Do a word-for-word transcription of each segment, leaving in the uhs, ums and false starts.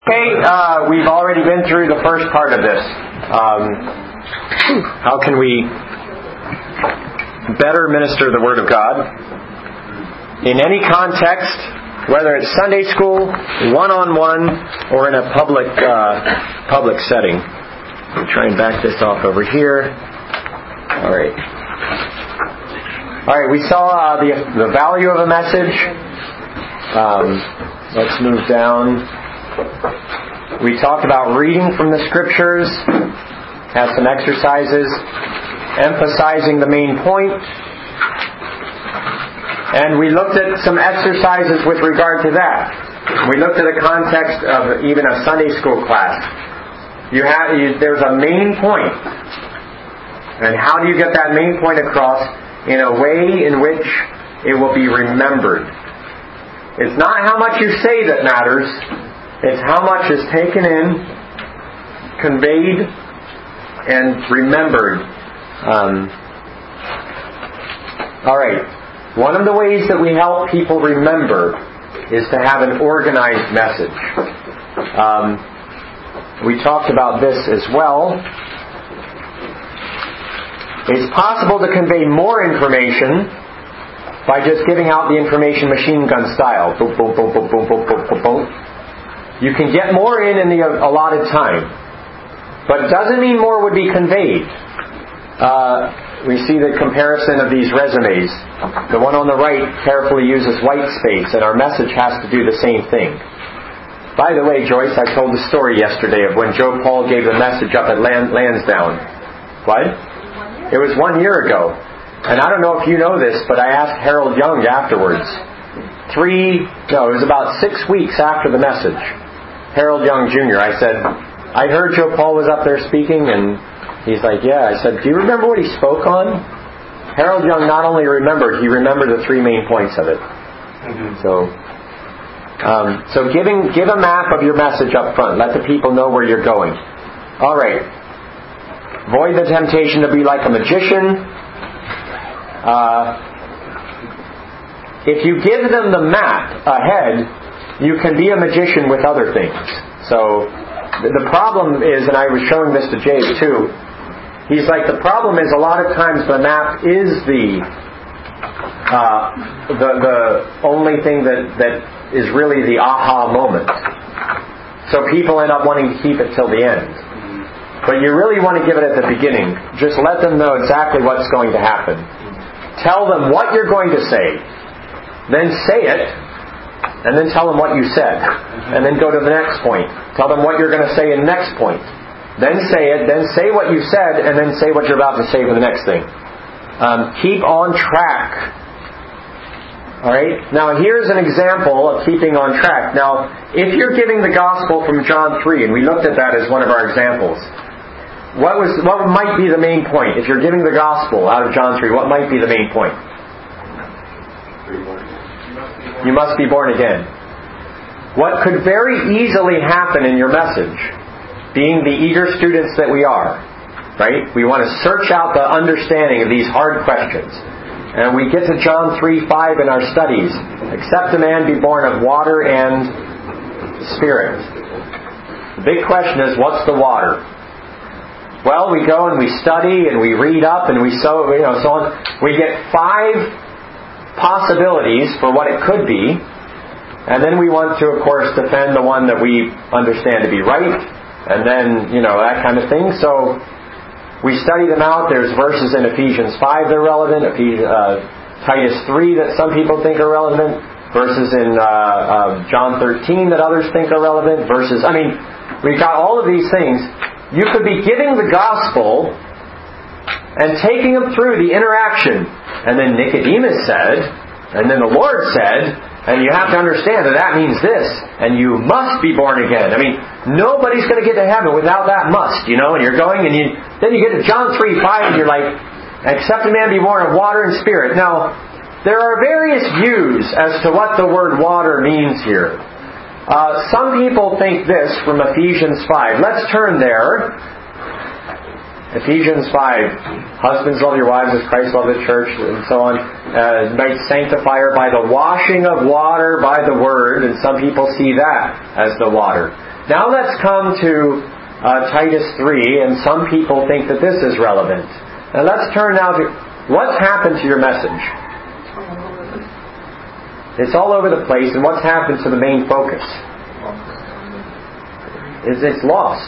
Okay, uh, we've already been through the first part of this. Um, how can we better minister the Word of God in any context, whether it's Sunday school, one-on-one, or in a public uh, public setting? I'll try and back this off over here. All right. All right. We saw uh, the the value of a message. Um, let's move down. We talked about reading from the Scriptures, had some exercises, emphasizing the main point, and we looked at some exercises with regard to that. We looked at a context of even a Sunday school class. You have you, there's a main point, and how do you get that main point across in a way in which it will be remembered? It's not how much you say that matters. It's how much is taken in, conveyed, and remembered. Um, all right. One of the ways that we help people remember is to have an organized message. Um, we talked about this as well. It's possible to convey more information by just giving out the information machine gun style. Boom, boom, boom, boom, boom, boom, boom, boom, boom. You can get more in in the allotted time. But it doesn't mean more would be conveyed. Uh, we see the comparison of these resumes. The one on the right carefully uses white space, and our message has to do the same thing. By the way, Joyce, I told the story yesterday of when Joe Paul gave the message up at Lansdowne. What? It was one year ago. And I don't know if you know this, but I asked Harold Young afterwards. Three, no, it was about six weeks after the message. Harold Young Junior I said, I heard Joe Paul was up there speaking, and he's like, yeah. I said, do you remember what he spoke on? Harold Young not only remembered, he remembered the three main points of it. Mm-hmm. So, um, so giving, give a map of your message up front. Let the people know where you're going. All right. Avoid the temptation to be like a magician. Uh, if you give them the map ahead, you can be a magician with other things. So the problem is, and I was showing this to Jay too, he's like, the problem is a lot of times the map is the uh, the, the only thing that, that is really the aha moment. So people end up wanting to keep it till the end. But you really want to give it at the beginning. Just let them know exactly what's going to happen. Tell them what you're going to say. Then say it. And then tell them what you said. And then go to the next point. Tell them what you're going to say in the next point. Then say it. Then say what you said. And then say what you're about to say for the next thing. Um, keep on track. Alright? Now here's an example of keeping on track. Now, if you're giving the gospel from John three, and we looked at that as one of our examples, what was what might be the main point? If you're giving the gospel out of John three, what might be the main point? You must be born again. What could very easily happen in your message, being the eager students that we are, right? We want to search out the understanding of these hard questions. And we get to John three five in our studies. Except a man be born of water and Spirit. The big question is, what's the water? Well, we go and we study and we read up and we so you know so on. We get five possibilities for what it could be, and then we want to, of course, defend the one that we understand to be right, and then, you know, that kind of thing. So we study them out. There's verses in Ephesians five that are relevant, Ephesians, uh, Titus three that some people think are relevant, verses in uh, uh, John thirteen that others think are relevant, verses, I mean, we've got all of these things. You could be giving the gospel and taking them through the interaction. And then Nicodemus said, and then the Lord said, and you have to understand that that means this, and you must be born again. I mean, nobody's going to get to heaven without that must, you know, and you're going, and you then you get to John three five, and you're like, except a man be born of water and Spirit. Now, there are various views as to what the word water means here. Uh, some people think this from Ephesians five. Let's turn there. Ephesians five, husbands love your wives as Christ loved the church, and so on. Uh, might sanctify her by the washing of water by the word, and some people see that as the water. Now let's come to uh, Titus three, and some people think that this is relevant. And let's turn now to what's happened to your message. It's all over the place, and what's happened to the main focus? Is it's lost.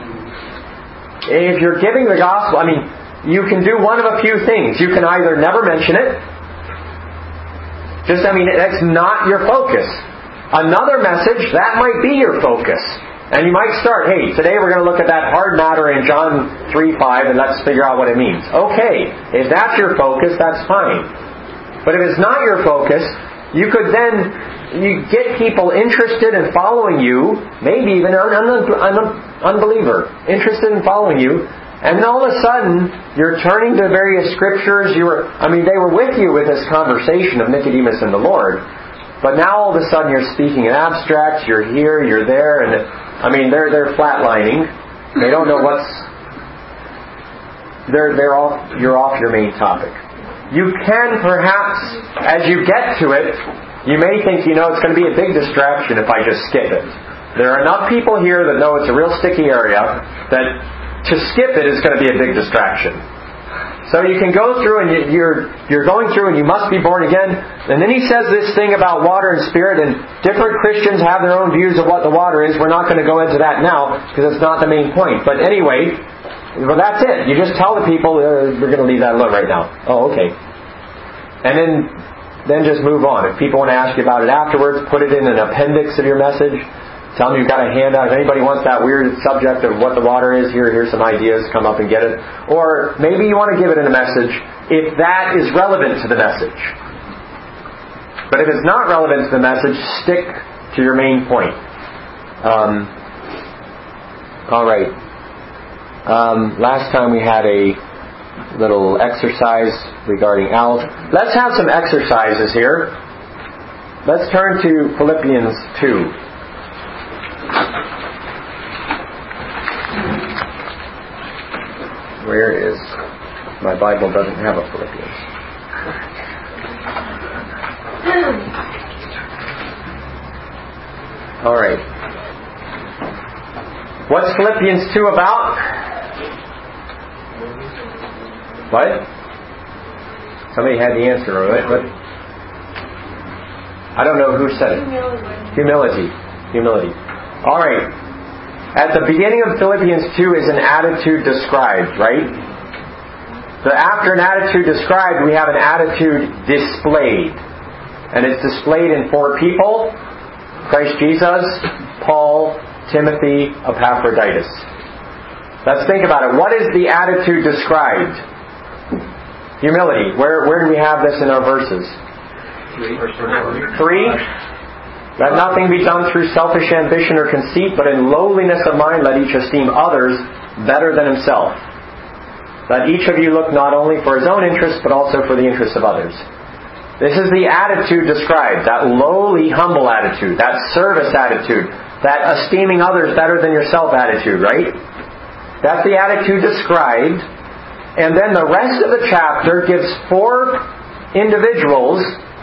If you're giving the gospel, I mean, you can do one of a few things. You can either never mention it. Just, I mean, that's not your focus. Another message, that might be your focus. And you might start, hey, today we're going to look at that hard matter in John three five and let's figure out what it means. Okay, if that's your focus, that's fine. But if it's not your focus, you could then you get people interested in following you, maybe even an un- un- unbeliever, interested in following you, and then all of a sudden you're turning to various scriptures. You were, I mean, they were with you with this conversation of Nicodemus and the Lord, but now all of a sudden you're speaking in abstracts. You're here, you're there, and I mean they're they're flatlining. They don't know what's. They're they're off. You're off your main topic. You can perhaps, as you get to it, you may think, you know, it's going to be a big distraction if I just skip it. There are enough people here that know it's a real sticky area that to skip it is going to be a big distraction. So you can go through and you're you're going through and you must be born again. And then he says this thing about water and spirit, and different Christians have their own views of what the water is. We're not going to go into that now because it's not the main point. But anyway, well, that's it. You just tell the people, uh, we're going to leave that alone right now. Oh, okay. And then then just move on. If people want to ask you about it afterwards, put it in an appendix of your message. Tell them you've got a handout. If anybody wants that weird subject of what the water is, here, here's some ideas. Come up and get it. Or maybe you want to give it in a message if that is relevant to the message. But if it's not relevant to the message, stick to your main point. Um, all right. Um, last time we had a little exercise regarding Alf. Let's have some exercises here. Let's turn to Philippians two. Where is... My Bible doesn't have a Philippians. All right. What's Philippians two about? What? Somebody had the answer, right? What? I don't know who said it. Humility. Humility. All right. At the beginning of Philippians two is an attitude described, right? So after an attitude described, we have an attitude displayed. And it's displayed in four people: Christ Jesus, Paul, Timothy, Epaphroditus. Let's think about it. What is the attitude described? Humility. Where where do we have this in our verses? Three. Let nothing be done through selfish ambition or conceit, but in lowliness of mind let each esteem others better than himself. Let each of you look not only for his own interests, but also for the interests of others. This is the attitude described, that lowly, humble attitude, that service attitude, that esteeming others better than yourself attitude, right? That's the attitude described. And then the rest of the chapter gives four individuals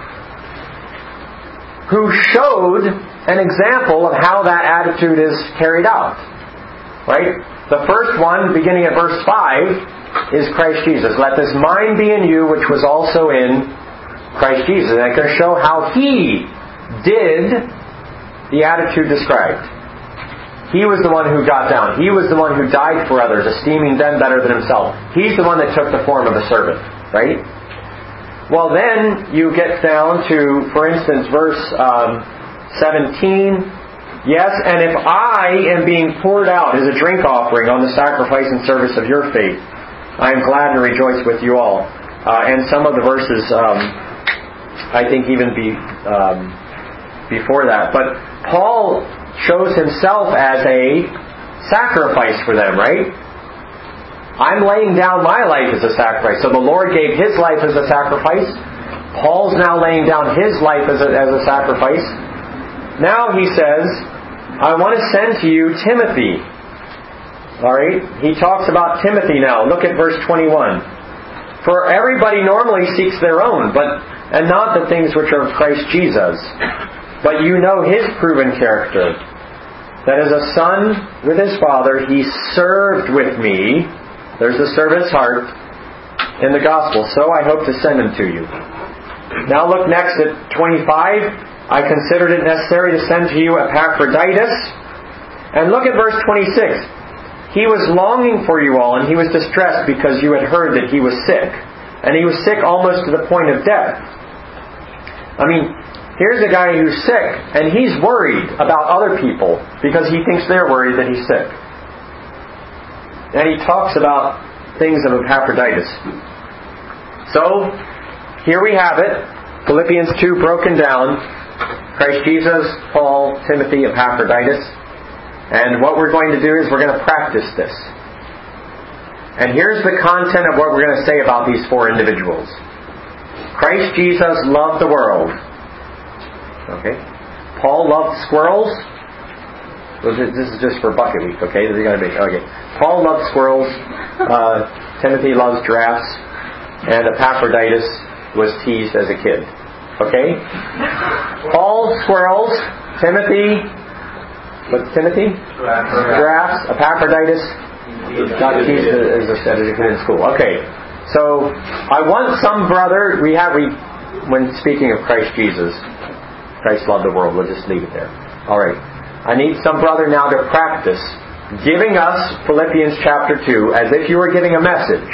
who showed an example of how that attitude is carried out. Right? The first one, beginning at verse five, is Christ Jesus. Let this mind be in you, which was also in Christ Jesus. And I can show how He did the attitude described. He was the one who got down. He was the one who died for others, esteeming them better than himself. He's the one that took the form of a servant. Right? Well, then you get down to, for instance, verse um, seventeen. Yes, and if I am being poured out as a drink offering on the sacrifice and service of your faith, I am glad and rejoice with you all. Uh, and some of the verses, um, I think, even be um, before that. But Paul shows himself as a sacrifice for them, right? I'm laying down my life as a sacrifice. So the Lord gave His life as a sacrifice. Paul's now laying down his life as a, as a sacrifice. Now he says, I want to send to you Timothy. Alright? He talks about Timothy now. Look at verse twenty-one. For everybody normally seeks their own, but and not the things which are of Christ Jesus. But you know His proven character, that as a son with his father, he served with me. There's the servant's heart in the gospel. So I hope to send him to you. Now look next at twenty-five. I considered it necessary to send to you Epaphroditus. And look at verse twenty-six. He was longing for you all, and he was distressed because you had heard that he was sick. And he was sick almost to the point of death. I mean, here's a guy who's sick, and he's worried about other people because he thinks they're worried that he's sick. And he talks about things of Epaphroditus. So, here we have it. Philippians two broken down. Christ Jesus, Paul, Timothy, Epaphroditus. And what we're going to do is we're going to practice this. And here's the content of what we're going to say about these four individuals. Christ Jesus loved the world. Okay. Paul loved squirrels. This is just for bucket week, okay? This is going to be okay. Paul loves squirrels. Uh, Timothy loves giraffes. And Epaphroditus was teased as a kid. Okay? Paul, squirrels. Timothy, what's Timothy? Giraffes. Epaphroditus got teased as a, as a kid in school. Okay. So, I want some brother, we have, we, when speaking of Christ Jesus, Christ loved the world, we'll just leave it there. Alright. I need some brother now to practice giving us Philippians chapter two as if you were giving a message.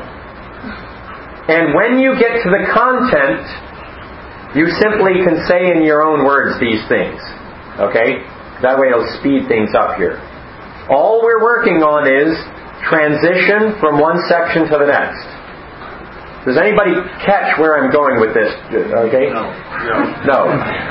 And when you get to the content, you simply can say in your own words these things. Okay? That way it'll speed things up here. All we're working on is transition from one section to the next. Does anybody catch where I'm going with this? Okay? No. No.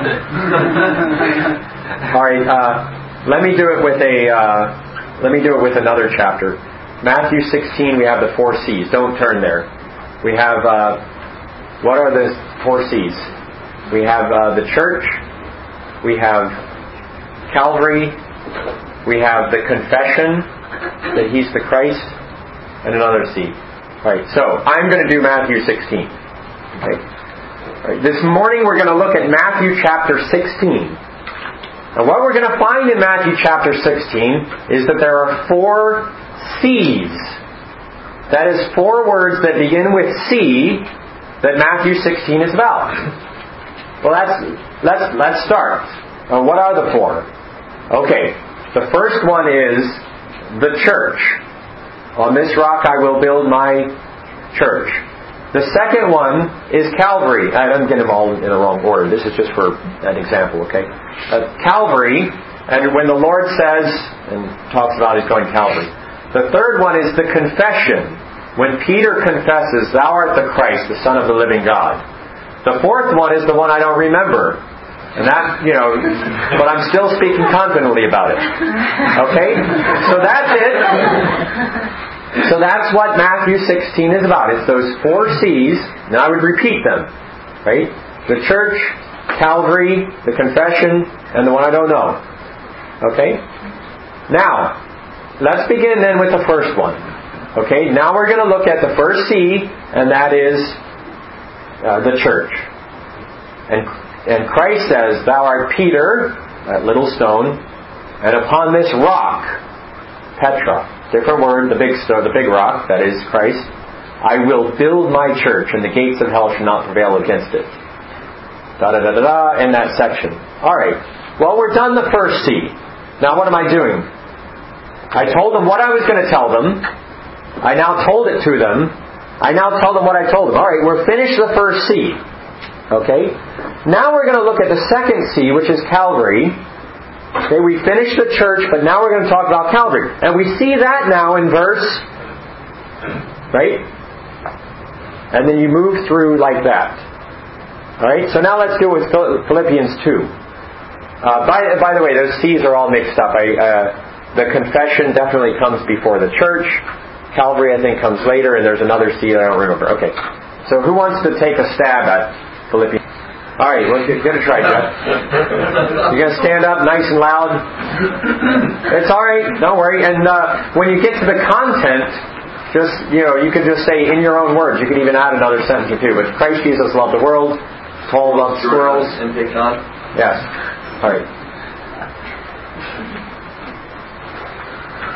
All right. Uh, let me do it with a. Uh, let me do it with another chapter. Matthew sixteen. We have the four C's. Don't turn there. We have. Uh, what are the four C's? We have uh, the church. We have Calvary. We have the confession that He's the Christ, and another C. Right, so I'm going to do Matthew sixteen. Okay. Right, this morning we're going to look at Matthew chapter sixteen. And what we're going to find in Matthew chapter sixteen is that there are four C's. That is four words that begin with C that Matthew sixteen is about. Well, that's, let's let's start. Uh, what are the four? Okay, the first one is the church. On this rock I will build my church. The second one is Calvary. I don't get them all in the wrong order. This is just for an example, okay? Uh, Calvary, and when the Lord says, and talks about He's going to Calvary. The third one is the confession. When Peter confesses, Thou art the Christ, the Son of the living God. The fourth one is the one I don't remember. And that, you know, but I'm still speaking confidently about it. Okay? So that's it. So that's what Matthew sixteen is about. It's those four C's. Now I would repeat them. Right? The church, Calvary, the confession, and the one I don't know. Okay? Now, let's begin then with the first one. Okay? Now we're going to look at the first C, and that is uh, the church. And And Christ says, Thou art Peter, that little stone, and upon this rock, Petra, different word, the big stone, the big rock, that is Christ, I will build my church, and the gates of hell shall not prevail against it. Da da da da da, in that section. Alright, well we're done the first C. Now what am I doing? I told them what I was going to tell them. I now told it to them. I now tell them what I told them. Alright, we're finished the first C. Okay? Now we're going to look at the second C, which is Calvary. Okay, we finished the church, but now we're going to talk about Calvary. And we see that now in verse... Right? And then you move through like that. Alright, so now let's do it with Philippians two. Uh, by, by the way, those C's are all mixed up. I, uh, the confession definitely comes before the church. Calvary, I think, comes later, and there's another C that I don't remember. Okay, so who wants to take a stab at Philippians? All right, well, give it a try, Jeff. You're going to stand up nice and loud. It's all right, don't worry. And uh, when you get to the content, just, you know, you could just say in your own words. You could even add another sentence or two. But Christ Jesus loved the world. Paul loved squirrels. And take on? Yes. All right.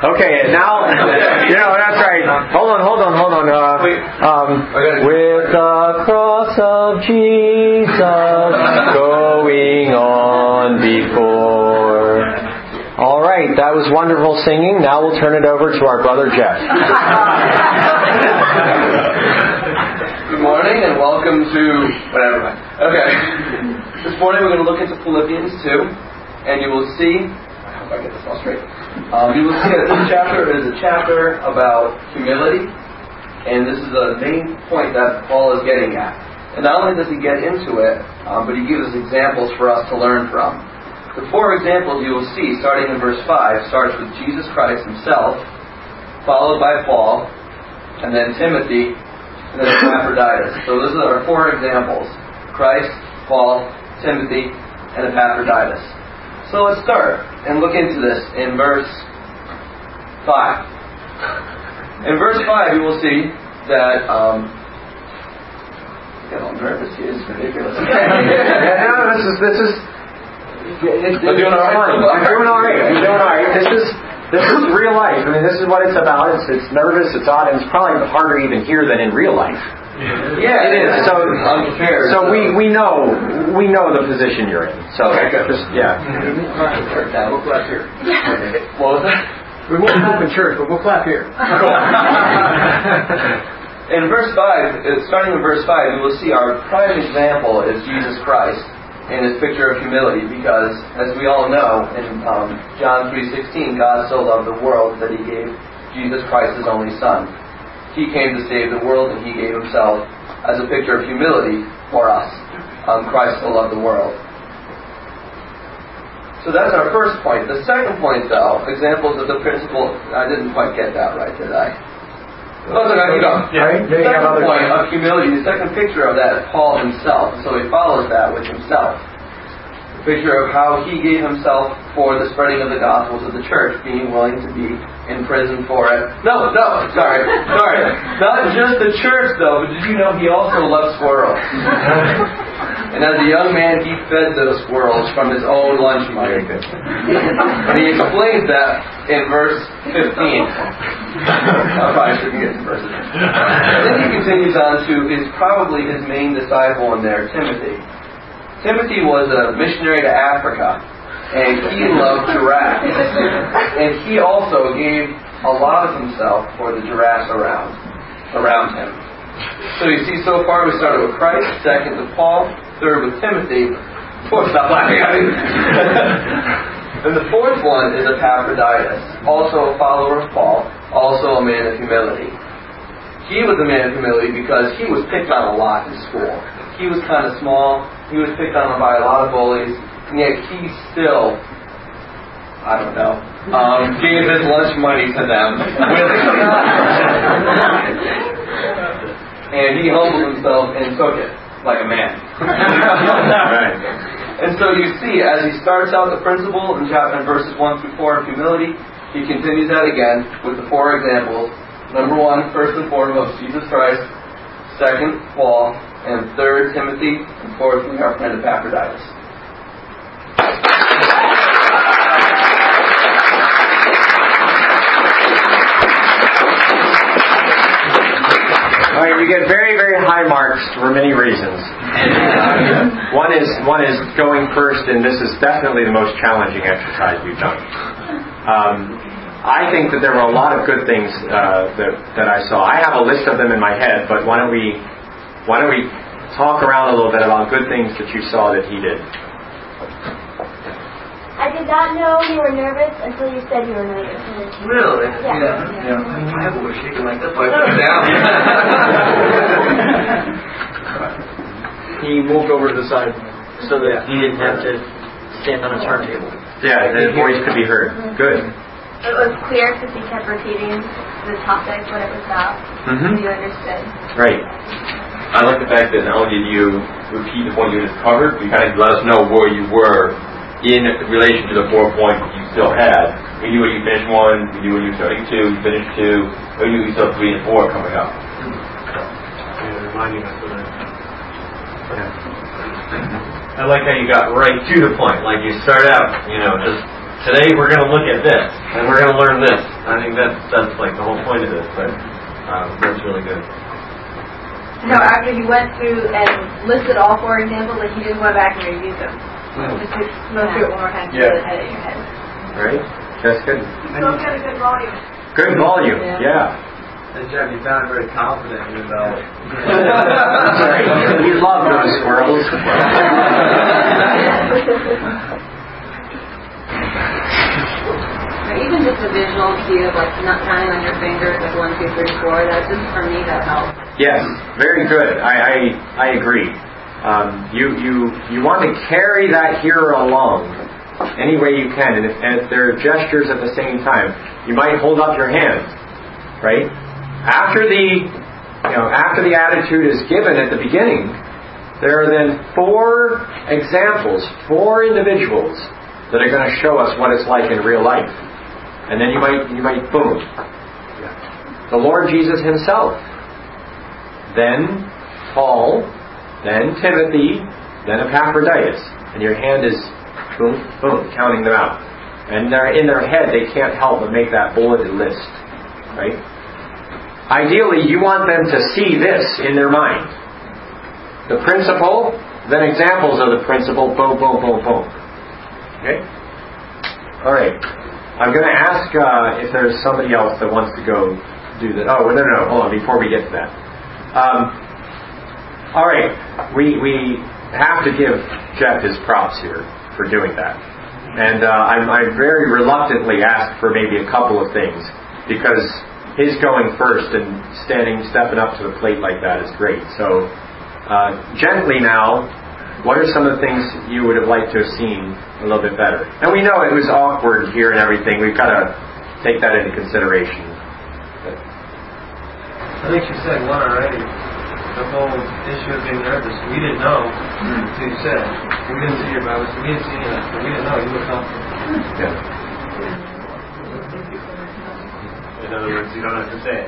Okay, now, you know, that's right. Hold on, hold on, hold on. Uh, um, with the cross of Jesus going on before. All right, that was wonderful singing. Now we'll turn it over to our brother Jeff. Good morning and welcome to whatever. Okay. This morning we're going to look into Philippians two, and you will see, I hope I get this all straight, um, you will see that this chapter is a chapter about humility, and this is the main point that Paul is getting at. And not only does he get into it, um, but he gives us examples for us to learn from. The four examples you will see, starting in verse five, starts with Jesus Christ himself, followed by Paul, and then Timothy, and then Epaphroditus. So those are our four examples: Christ, Paul, Timothy, and Epaphroditus. So let's start and look into this in verse five. In verse five, you will see that um, I get all nervous here. It's ridiculous. Yeah, no, this is this is. It's, I'm doing all right. You're doing all right. You're doing all right. This is this is real life. I mean, this is what it's about. It's it's nervous. It's odd, and it's probably harder even here than in real life. Yeah, it is. So unprepared. So we we know we know the position you're in. So okay, good. Just yeah. We'll clap here. What was that? We won't clap in church, but we'll clap here. In verse five, starting in verse five, you will see our prime example is Jesus Christ in his picture of humility, because, as we all know, in um, John three sixteen, God so loved the world that he gave Jesus Christ his only Son. He came to save the world, and he gave himself as a picture of humility for us. Um, Christ so loved the world. So that's our first point. The second point, though, examples of the principle. I didn't quite get that right, did I? Oh, so I can go. Yeah. The second point of humility, the second picture of that is Paul himself. So he follows that with himself. The picture of how he gave himself for the spreading of the gospel to the church, being willing to be in prison for it. No, no, sorry, sorry. Not just the church, though, but did you know he also loves squirrels? And as a young man, he fed those squirrels from his own lunch money. And he explains that in verse fifteen. I probably shouldn't get to verse fifteen. And then he continues on to his probably his main disciple in there, Timothy. Timothy was a missionary to Africa, and he loved giraffes. And he also gave a lot of himself for the giraffes around, around him. So you see, so far we started with Christ, second with Paul, third with Timothy. Oh, stop laughing at me. And the fourth one is Epaphroditus, also a follower of Paul, also a man of humility. He was a man of humility because he was picked on a lot in school. He was kind of small, he was picked on by a lot of bullies, and yet he still, I don't know, um, gave his lunch money to them willingly. And he humbled himself and took it like a man. Right. And so you see, as he starts out the principle in chapter in verses one through four of humility, he continues that again with the four examples. Number one, first and foremost, Jesus Christ. Second, Paul. And third, Timothy. And fourth, our friend Epaphroditus. All right, you get very, very high marks for many reasons. Uh, one is one is going first, and this is definitely the most challenging exercise we've done. Um, I think that there were a lot of good things uh, that that I saw. I have a list of them in my head, but why don't we why don't we talk around a little bit about good things that you saw that he did? I did not know you were nervous until you said you were nervous. Really? Yeah. Yeah. yeah. My head was shaking like this, so I put it down. He moved over to the side so that he didn't have to stand on a turntable. Yeah, his voice could be heard. Good. It was clear because he kept repeating the topic, what it was about, Mm-hmm. so you understood. Right. I like the fact that not only did you repeat the point you just covered, but you kind of let us know where you were in relation to the four points you still had. We knew when you finished one, we knew when you were starting two, you finished two, we knew you still have three and four coming up. Yeah, reminding us of that. I like how you got right to the point. Like you start out, you know, just today we're going to look at this, and we're going to learn this. I think that's, that's like the whole point of this, but um, that's really good. No, after he went through and listed all four examples, like he just went back and reviewed them. Just to go through it one more time to Yeah. get it out of your head. Right? That's good. Still got a good volume. Good volume, Yeah. yeah. And Jeff, you sound very confident in about. We love those squirrels. Or even just a visual cue of like not counting on your fingers, like one, two, three, four. That just for me that helps. Yes, very good. I I, I agree. Um, you you you want to carry that hearer along any way you can, and if, and if there are gestures at the same time, you might hold up your hand, right? After the you know after the attitude is given at the beginning, there are then four examples, four individuals that are going to show us what it's like in real life, and then you might you might boom, the Lord Jesus Himself, then Paul, then Timothy, then Epaphroditus, and your hand is boom boom counting them out, and they're in their head they can't help but make that bulleted list, right? Ideally, you want them to see this in their mind. The principle, then examples of the principle, boom, boom, boom, boom. Okay? Alright. I'm going to ask uh, if there's somebody else that wants to go do that. Oh, no, no, no. Hold on, before we get to that. Um, Alright. We, we have to give Jeff his props here for doing that. And uh, I'm, I very reluctantly asked for maybe a couple of things, because his going first and standing, stepping up to the plate like that is great. So, uh, gently now, what are some of the things you would have liked to have seen a little bit better? And we know it was awkward here and everything. We've got to take that into consideration. But I think you said one already. The whole issue of being nervous. We didn't know until you said it. We didn't see your Bible. We didn't see any of that. But we didn't know. You were confident. yeah. In other words, you don't have to say it.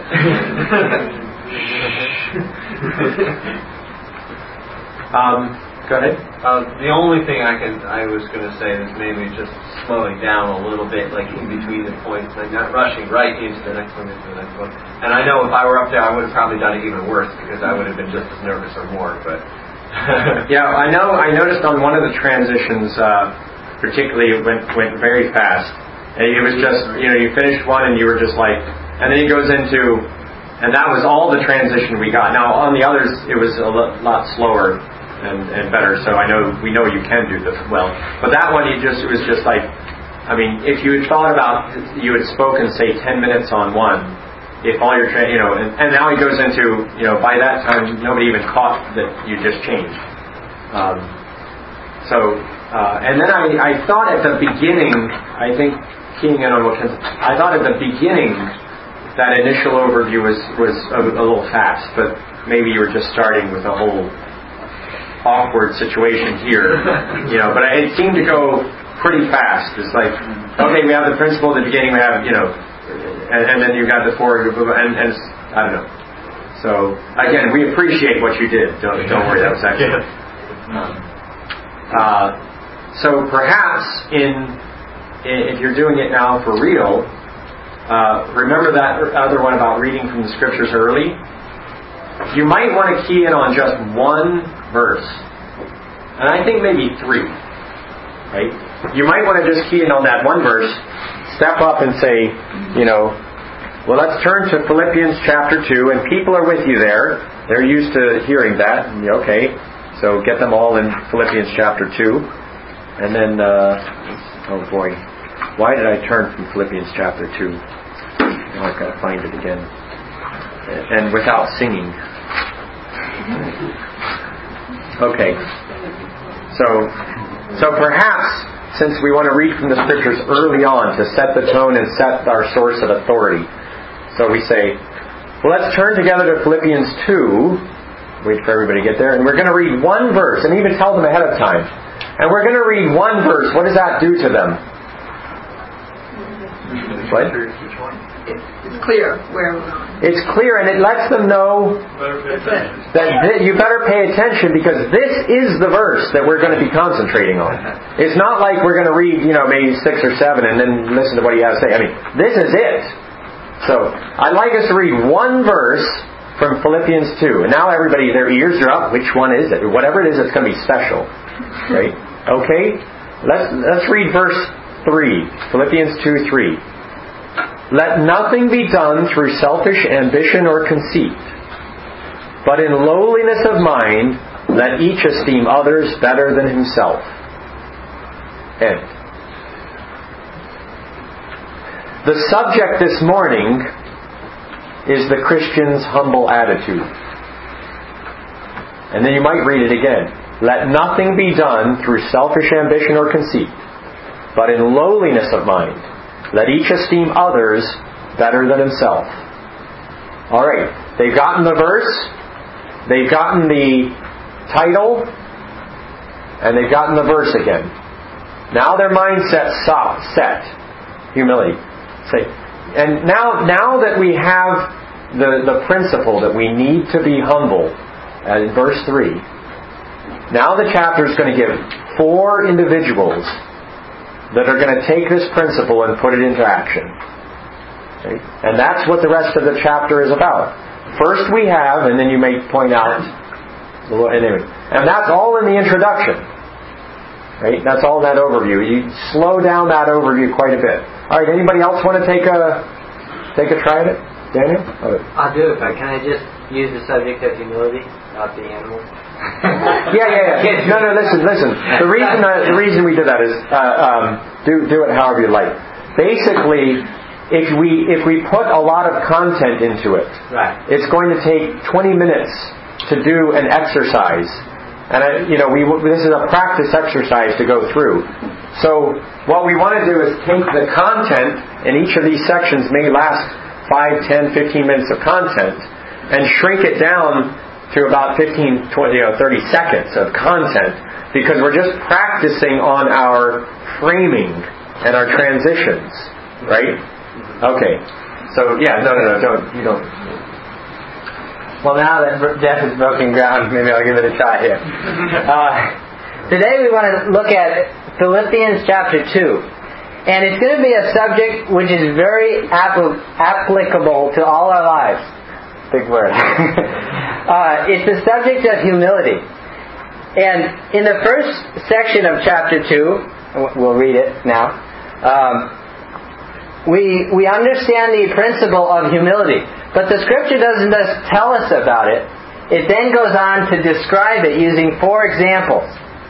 um, go ahead. Uh, the only thing I can, I was going to say is maybe just slowing down a little bit, like in between the points, like not rushing right into the next one, into the next one. And I know if I were up there, I would have probably done it even worse, because I would have been just as nervous or more. But yeah, I know. I noticed on one of the transitions, uh, particularly it went went very fast. And it was just, you know, you finished one and you were just like, and then he goes into, and that was all the transition we got. Now on the others, it was a lot slower and, and better. So I know we know you can do this well. But that one, you just it was just like, I mean, if you had thought about, you had spoken say ten minutes on one. If all your, tra- you know, and, and now he goes into, you know, by that time nobody even caught that you just changed. Um, so, uh, and then I, I thought at the beginning, I think. Keying in on what I thought at the beginning, that initial overview was was a, a little fast, but maybe you were just starting with a whole awkward situation here, you know. But it seemed to go pretty fast. It's like, okay, we have the principle at the beginning, we have, you know, and, and then you got the forward, and, and I don't know. So again, we appreciate what you did. Don't don't worry, that was excellent. Uh, so perhaps in if you're doing it now for real, uh, remember that other one about reading from the scriptures early? You might want to key in on just one verse. And I think maybe three. Right? You might want to just key in on that one verse, step up and say, you know, well, let's turn to Philippians chapter two, and people are with you there. They're used to hearing that. Okay, so get them all in Philippians chapter two. And then, uh, oh boy. Why did I turn from Philippians chapter two? Now I've got to find it again. And without singing. Okay. So, so perhaps, since we want to read from the scriptures early on to set the tone and set our source of authority, so we say, well, let's turn together to Philippians two. Wait for everybody to get there. And we're going to read one verse, and even tell them ahead of time. And we're going to read one verse. What does that do to them? What? It's clear where we're going. It's clear, and it lets them know that th- you better pay attention because this is the verse that we're going to be concentrating on. It's not like we're going to read, you know, maybe six or seven and then listen to what he has to say. I mean, this is it. So, I'd like us to read one verse from Philippians two. And now everybody, their ears are up. Which one is it? Whatever it is, it's going to be special. Right? Okay? Let's, let's read verse three. Philippians two three. Let nothing be done through selfish ambition or conceit, but in lowliness of mind, let each esteem others better than himself. End. The subject this morning is the Christian's humble attitude. And then you might read it again. Let nothing be done through selfish ambition or conceit, but in lowliness of mind, let each esteem others better than himself. Alright, they've gotten the verse, they've gotten the title, and they've gotten the verse again. Now their mindset's set. Humility. Say, and now, now that we have the, the principle that we need to be humble, uh, in verse three, now the chapter is going to give four individuals that are going to take this principle and put it into action. Okay? And that's what the rest of the chapter is about. First we have, and then you may point out, and that's all in the introduction. Right? That's all in that overview. You slow down that overview quite a bit. Alright, anybody else want to take a take a try at it? Daniel? Oh. I'll do it, but can I just use the subject of humility, not the animal? yeah, yeah, yeah. No, no. Listen, listen. The reason uh, the reason we did that is uh, um, do do it however you like. Basically, if we if we put a lot of content into it, right, it's going to take twenty minutes to do an exercise, and I, you know, we this is a practice exercise to go through. So what we want to do is take the content, and each of these sections may last five, ten, fifteen minutes of content, and shrink it down to about fifteen, twenty, you know, thirty seconds of content, because we're just practicing on our framing and our transitions, right? Okay. So yeah, no, no, no, don't, you don't. Well, now that Jeff is broken ground, maybe I'll give it a try here. Uh, today we want to look at Philippians chapter two. And it's going to be a subject which is very apl- applicable to all our lives. Big word. uh, it's the subject of humility. And in the first section of chapter two, we'll read it now, um, we we understand the principle of humility. But the Scripture doesn't just tell us about it. It then goes on to describe it using four examples.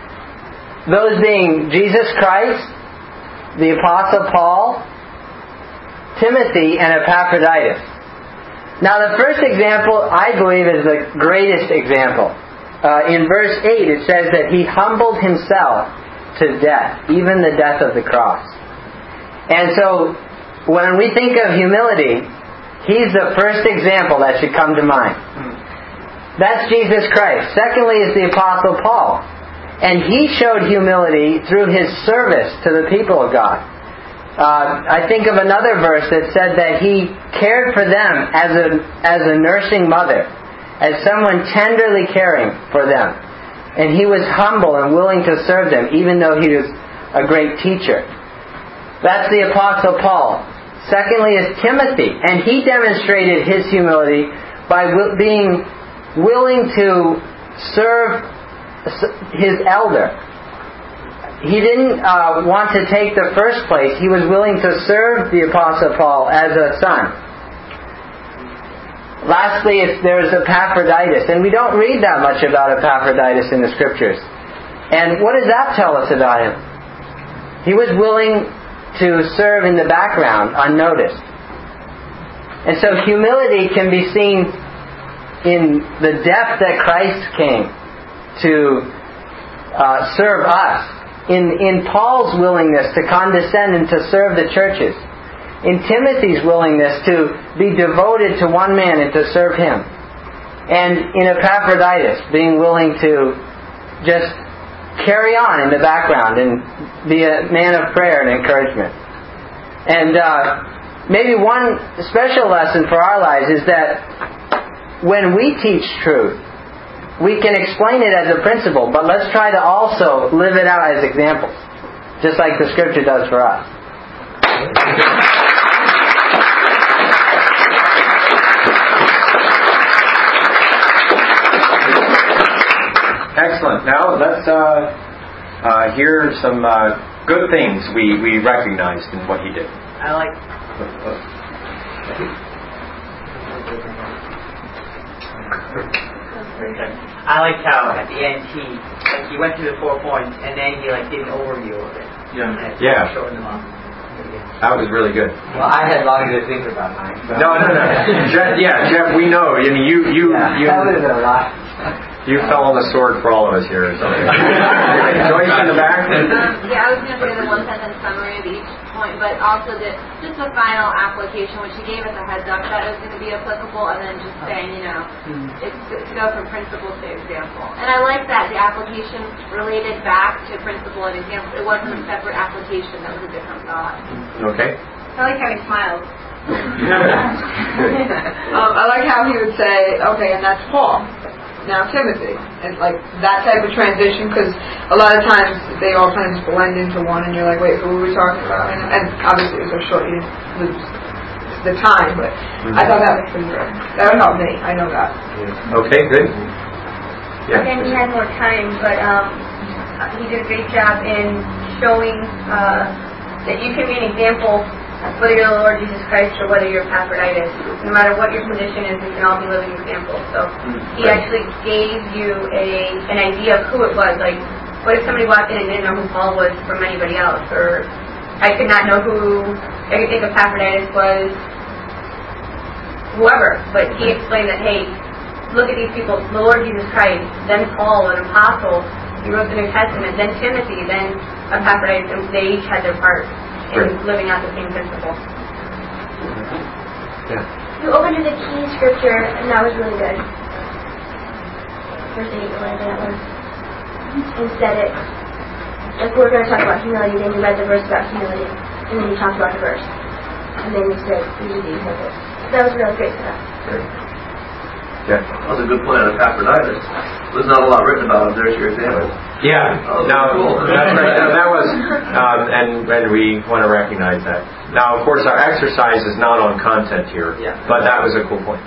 Those being Jesus Christ, the Apostle Paul, Timothy, and Epaphroditus. Now the first example, I believe, is the greatest example. Uh, in verse eight it says that he humbled himself to death, even the death of the cross. And so, when we think of humility, he's the first example that should come to mind. That's Jesus Christ. Secondly is the Apostle Paul. And he showed humility through his service to the people of God. Uh, I think of another verse that said that he cared for them as a as a nursing mother, as someone tenderly caring for them. And he was humble and willing to serve them, even though he was a great teacher. That's the Apostle Paul. Secondly is Timothy, and he demonstrated his humility by w- being willing to serve his elder. He didn't uh, want to take the first place. He was willing to serve the Apostle Paul as a son. Lastly, there's Epaphroditus. And we don't read that much about Epaphroditus in the Scriptures. And what does that tell us about him? He was willing to serve in the background, unnoticed. And so humility can be seen in the depth that Christ came to uh, serve us. In, in Paul's willingness to condescend and to serve the churches. In Timothy's willingness to be devoted to one man and to serve him. And in Epaphroditus being willing to just carry on in the background and be a man of prayer and encouragement. And uh, maybe one special lesson for our lives is that when we teach truth, we can explain it as a principle, but let's try to also live it out as examples, just like the Scripture does for us. Excellent. Now let's uh, uh, hear some uh, good things we, we recognized in what he did. I like... I liked how at the end he like he went through the four points and then he like did an overview of it. Yeah. And Yeah. showing them off. That was really good. Well, I had longer to think about mine. So. No, no, no. Jeff, yeah, Jeff, we know. I mean, you, you, yeah, you. That would have been a lot. You fell on the sword for all of us here or something. Joyce in the back? Um, yeah, I was going to say the one sentence summary of each point, but also the, just the final application, which he gave us a heads up that it was going to be applicable, and then just saying, you know, it's to go from principle to example. And I like that the application related back to principle and example. It wasn't a separate application, that was a different thought. Okay. I like how he smiled. um, I like how he would say, okay, and that's Paul. Now Timothy, and like that type of transition, because a lot of times they all kind of just blend into one, and you're like, wait, who were we talking about? And, and obviously it was so short, you didn't lose the time, but mm-hmm. I thought that was pretty good. That would help me. I know that. Okay, good. Yeah. Again, he had more time, but um, he did a great job in showing uh, that you can be an example, whether you're the Lord Jesus Christ or whether you're Epaphroditus. No matter what your condition is, we can all be living examples. So he actually gave you a an idea of who it was. Like, what if somebody walked in and didn't know who Paul was from anybody else? Or I could not know who, I could think Epaphroditus was whoever. But he explained that, hey, look at these people. The Lord Jesus Christ, then Paul, an apostle. He wrote the New Testament. Then Timothy, then Epaphroditus. And they each had their part in living out the same principle. Yeah. You opened to the key scripture, and that was really good. Verse eight, whatever that was. And said it. Like, we're going to talk about humility, then you read the verse about humility, and then you talked about the verse. And then you said, these are the examples. That was really great stuff. Yeah. That was a good point on Epaphroditus. There's not a lot written about him. There's your example. Yeah. Oh, now, cool. that's right. Now, that was, um, and, and we want to recognize that. Now, of course, our exercise is not on content here, yeah. but that was a cool point.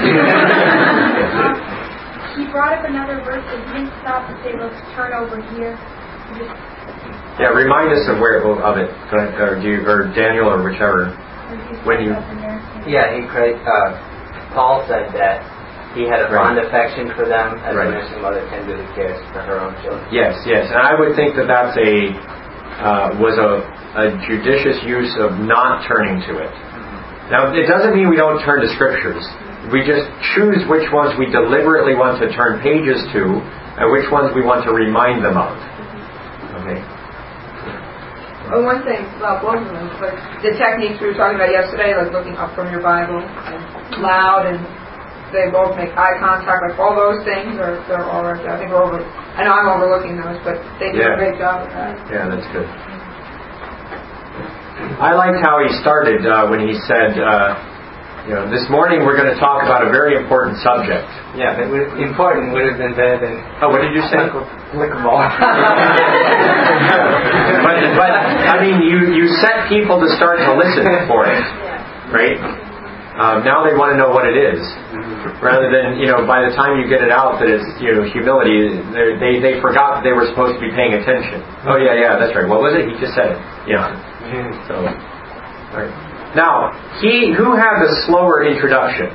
He brought up another verse and didn't stop to say, let's turn over here. Just... Yeah, remind us of where of it, or, do you, or Daniel, or whichever. When you. Yeah, he uh, Paul said that he had a fond right. affection for them, as right. a nursing mother tenderly cares for her own children. Yes, yes, and I would think that that's a uh, was a, a judicious use of not turning to it. Mm-hmm. Now, it doesn't mean we don't turn to scriptures. We just choose which ones we deliberately want to turn pages to, and which ones we want to remind them of. Okay. Well, one thing about both of them, like the techniques we were talking about yesterday, like looking up from your Bible and loud, and they both make eye contact, like all those things are they're all right there. I think we're over. I know I'm overlooking those, but they do yeah. a great job with that. Yeah, that's good. I liked how he started uh, when he said, uh, you know, this morning we're going to talk about a very important subject. Yeah, but important would have been better than. Oh, what did you say? Applicable. but, but I mean, you you set people to start to listen for it, right? Um, now they want to know what it is, rather than, you know, by the time you get it out that it's, you know, humility, they they forgot that they were supposed to be paying attention. Oh yeah, yeah, that's right. What was it? He just said it. Yeah. So, all right. Now, he who had the slower introduction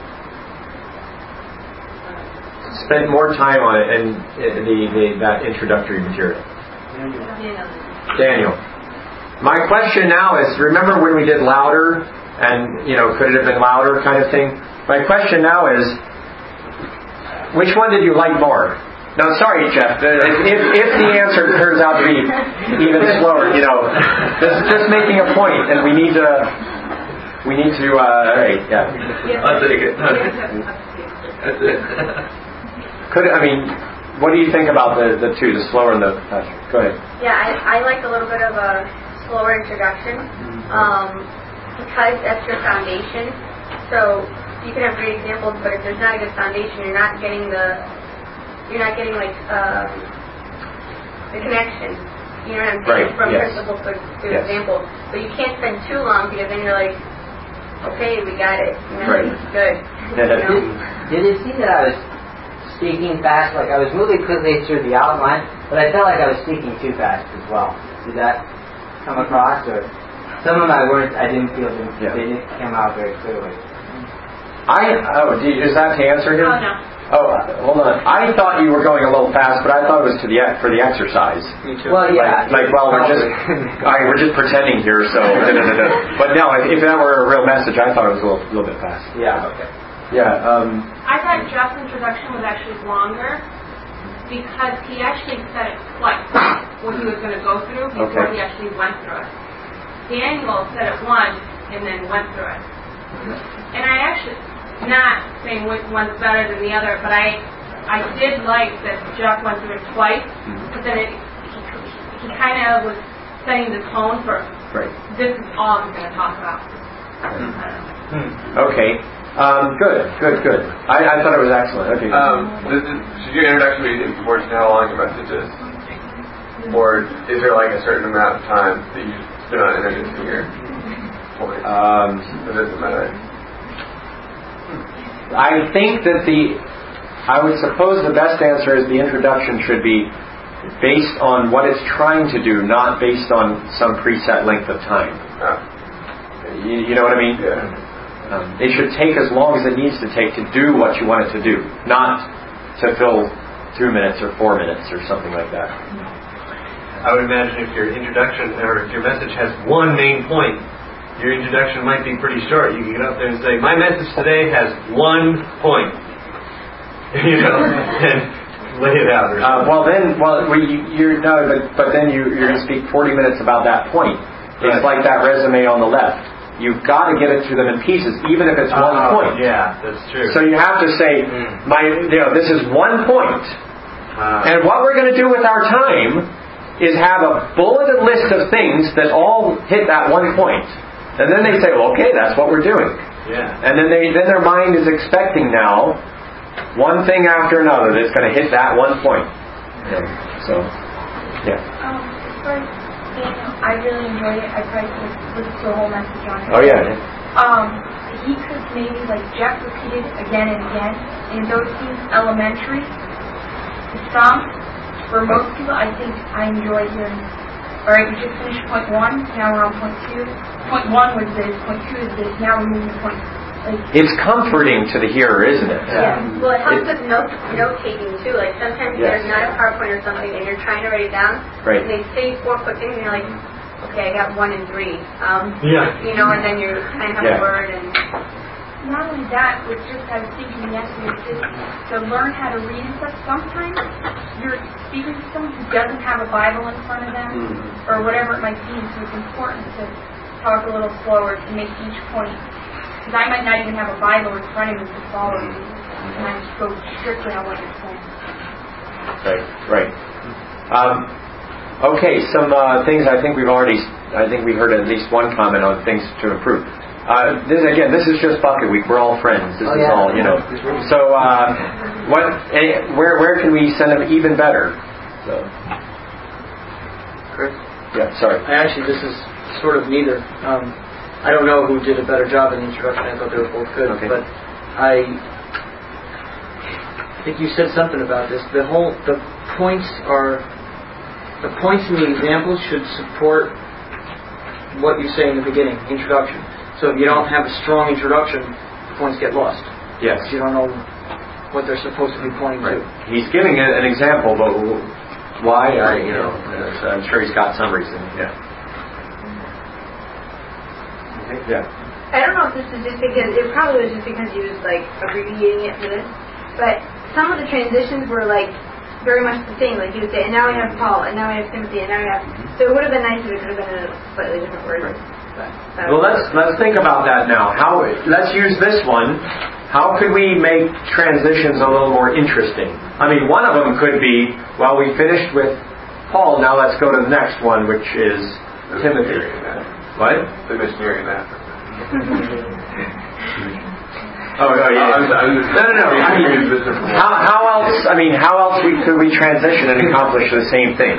spent more time on it and the, the that introductory material. Daniel. My question now is: remember when we did louder? And, you know, could it have been louder kind of thing? My question now is, which one did you like more? No, sorry, Jeff. If, if the answer turns out to be even slower, you know, just, just making a point, and we need to, we need to, uh, all right, yeah. I'll take it. That's it. Could, I mean, what do you think about the, the two, the slower and the faster? Go ahead. Yeah, I, I liked a little bit of a slower introduction. Um, because that's your foundation. So you can have great examples, but if there's not a good foundation, you're not getting the, you're not getting like um, the connection. You know what I'm saying? Right. From Yes. principle to, to Yes. example. But you can't spend too long because then you're like, okay, we got it. You know, Right. it's good. You know? Did it seem that I was speaking fast? Like I was moving quickly through the outline, but I felt like I was speaking too fast as well. Did that come across? Or some of my words I didn't feel didn't, Yeah. they didn't come out very clearly. I oh, do you- is that to answer him? Oh, no. Oh, uh, hold on. I thought you were going a little fast, but I thought it was to the ex- for the exercise. Me too. Well, yeah. Like, like well, we're just I, we're just pretending here, so. Da, da, da, da. But no, if, if that were a real message, I thought it was a little, little bit fast. Yeah. Okay. Yeah. Um, I thought Jeff's introduction was actually longer because he actually said it twice, what he was going to go through before Okay. he actually went through it. Daniel said it once and then went through it. And I actually, not saying which one's better than the other, but I I did like that Jeff went through it twice, but then it, he, he kind of was setting the tone for right. this is all I'm going to talk about. Okay. Um, good. Good. Good. I, I thought it was excellent. Okay. Um, this is, should your introduction be proportional to how long your message is? Or is there like a certain amount of time that you spend on introducing your point? Um, It doesn't matter. I think that the, I would suppose the best answer is the introduction should be based on what it's trying to do, not based on some preset length of time. Ah. You, you know what I mean? Yeah. Um, it should take as long as it needs to take to do what you want it to do, not to fill two minutes or four minutes or something like that. I would imagine if your introduction or if your message has one main point, your introduction might be pretty short. You can get up there and say, "My message today has one point," you know, and lay it out. Or Uh, well, then, well, we, you're no, but, but then you, you're going to speak forty minutes about that point. It's Right. like that resume on the left. You've got to get it to them in pieces, even if it's one Oh, point. Yeah, that's true. So you have to say, Mm. my, you know, this is one point. Uh, And what we're going to do with our time is have a bulleted list of things that all hit that one point. And then they say, well, okay, that's what we're doing. yeah. And then they, then their mind is expecting now one thing after another that's going to hit that one point. And so, yeah. Um, as far as Daniel, I really enjoyed it. I tried to listen to a whole message on it. Oh, yeah. Um, he could maybe, like Jeff repeated again and again, and those seem elementary to some. For most people, I think I enjoy hearing, all right, we just finished point one, now we're on point two. Point one was this, point two is this, now we're moving to point, like, It's comforting to the hearer, isn't it? yeah. Well, it helps It- with note note taking too. Like sometimes Yes. there's not a PowerPoint or something, and you're trying to write it down, Right. and they say four quick things, and you're like, okay, I got one and three. Um, Yeah. You know, and then you kind of have Yeah. a word and. not only that, but just I was thinking yesterday, just to learn how to read and stuff, sometimes you're speaking to someone who doesn't have a Bible in front of them, Mm-hmm. or whatever it might be, so it's important to talk a little slower to make each point. Because I might not even have a Bible in front of me to follow you, and I just go strictly on what you're saying. Right, right. Um, okay, some uh, things I think we've already, I think we heard at least one comment on things to improve. Uh, this, again, this is just Bucket Week. We're all friends. This Oh, is yeah. all, you know. So, uh, what? eh, where, where can we send them even better? So, Chris? yeah, sorry. I actually, this is sort of neither. Um, I don't know who did a better job in the introduction. I thought they were both good, Okay. but I think you said something about this. The whole, the points are, the points in the examples should support what you say in the beginning, introduction. So if you don't have a strong introduction, the points get lost. Yes. You don't know what they're supposed to be pointing Right. to. He's giving a, an example, but why? I, you know, I'm sure he's got some reason. Yeah. Okay, yeah. I don't know if this is just because, it probably was just because he was like abbreviating it for this, but some of the transitions were like very much the same. Like he would say, and now we have Paul, and now we have Timothy, and now we have, so it would have been nice if it could have been in a slightly different word. Right. But, that Well, was- let's let's think about that now. How let's use this one. How could we make transitions a little more interesting? I mean, one of them could be, well, we finished with Paul. Now let's go to the next one, which is The Timothy. missionary in that. What? The missionary in that. Oh no, yeah. no, no, no. I mean, how, how else? I mean, how else we, could we transition and accomplish the same thing?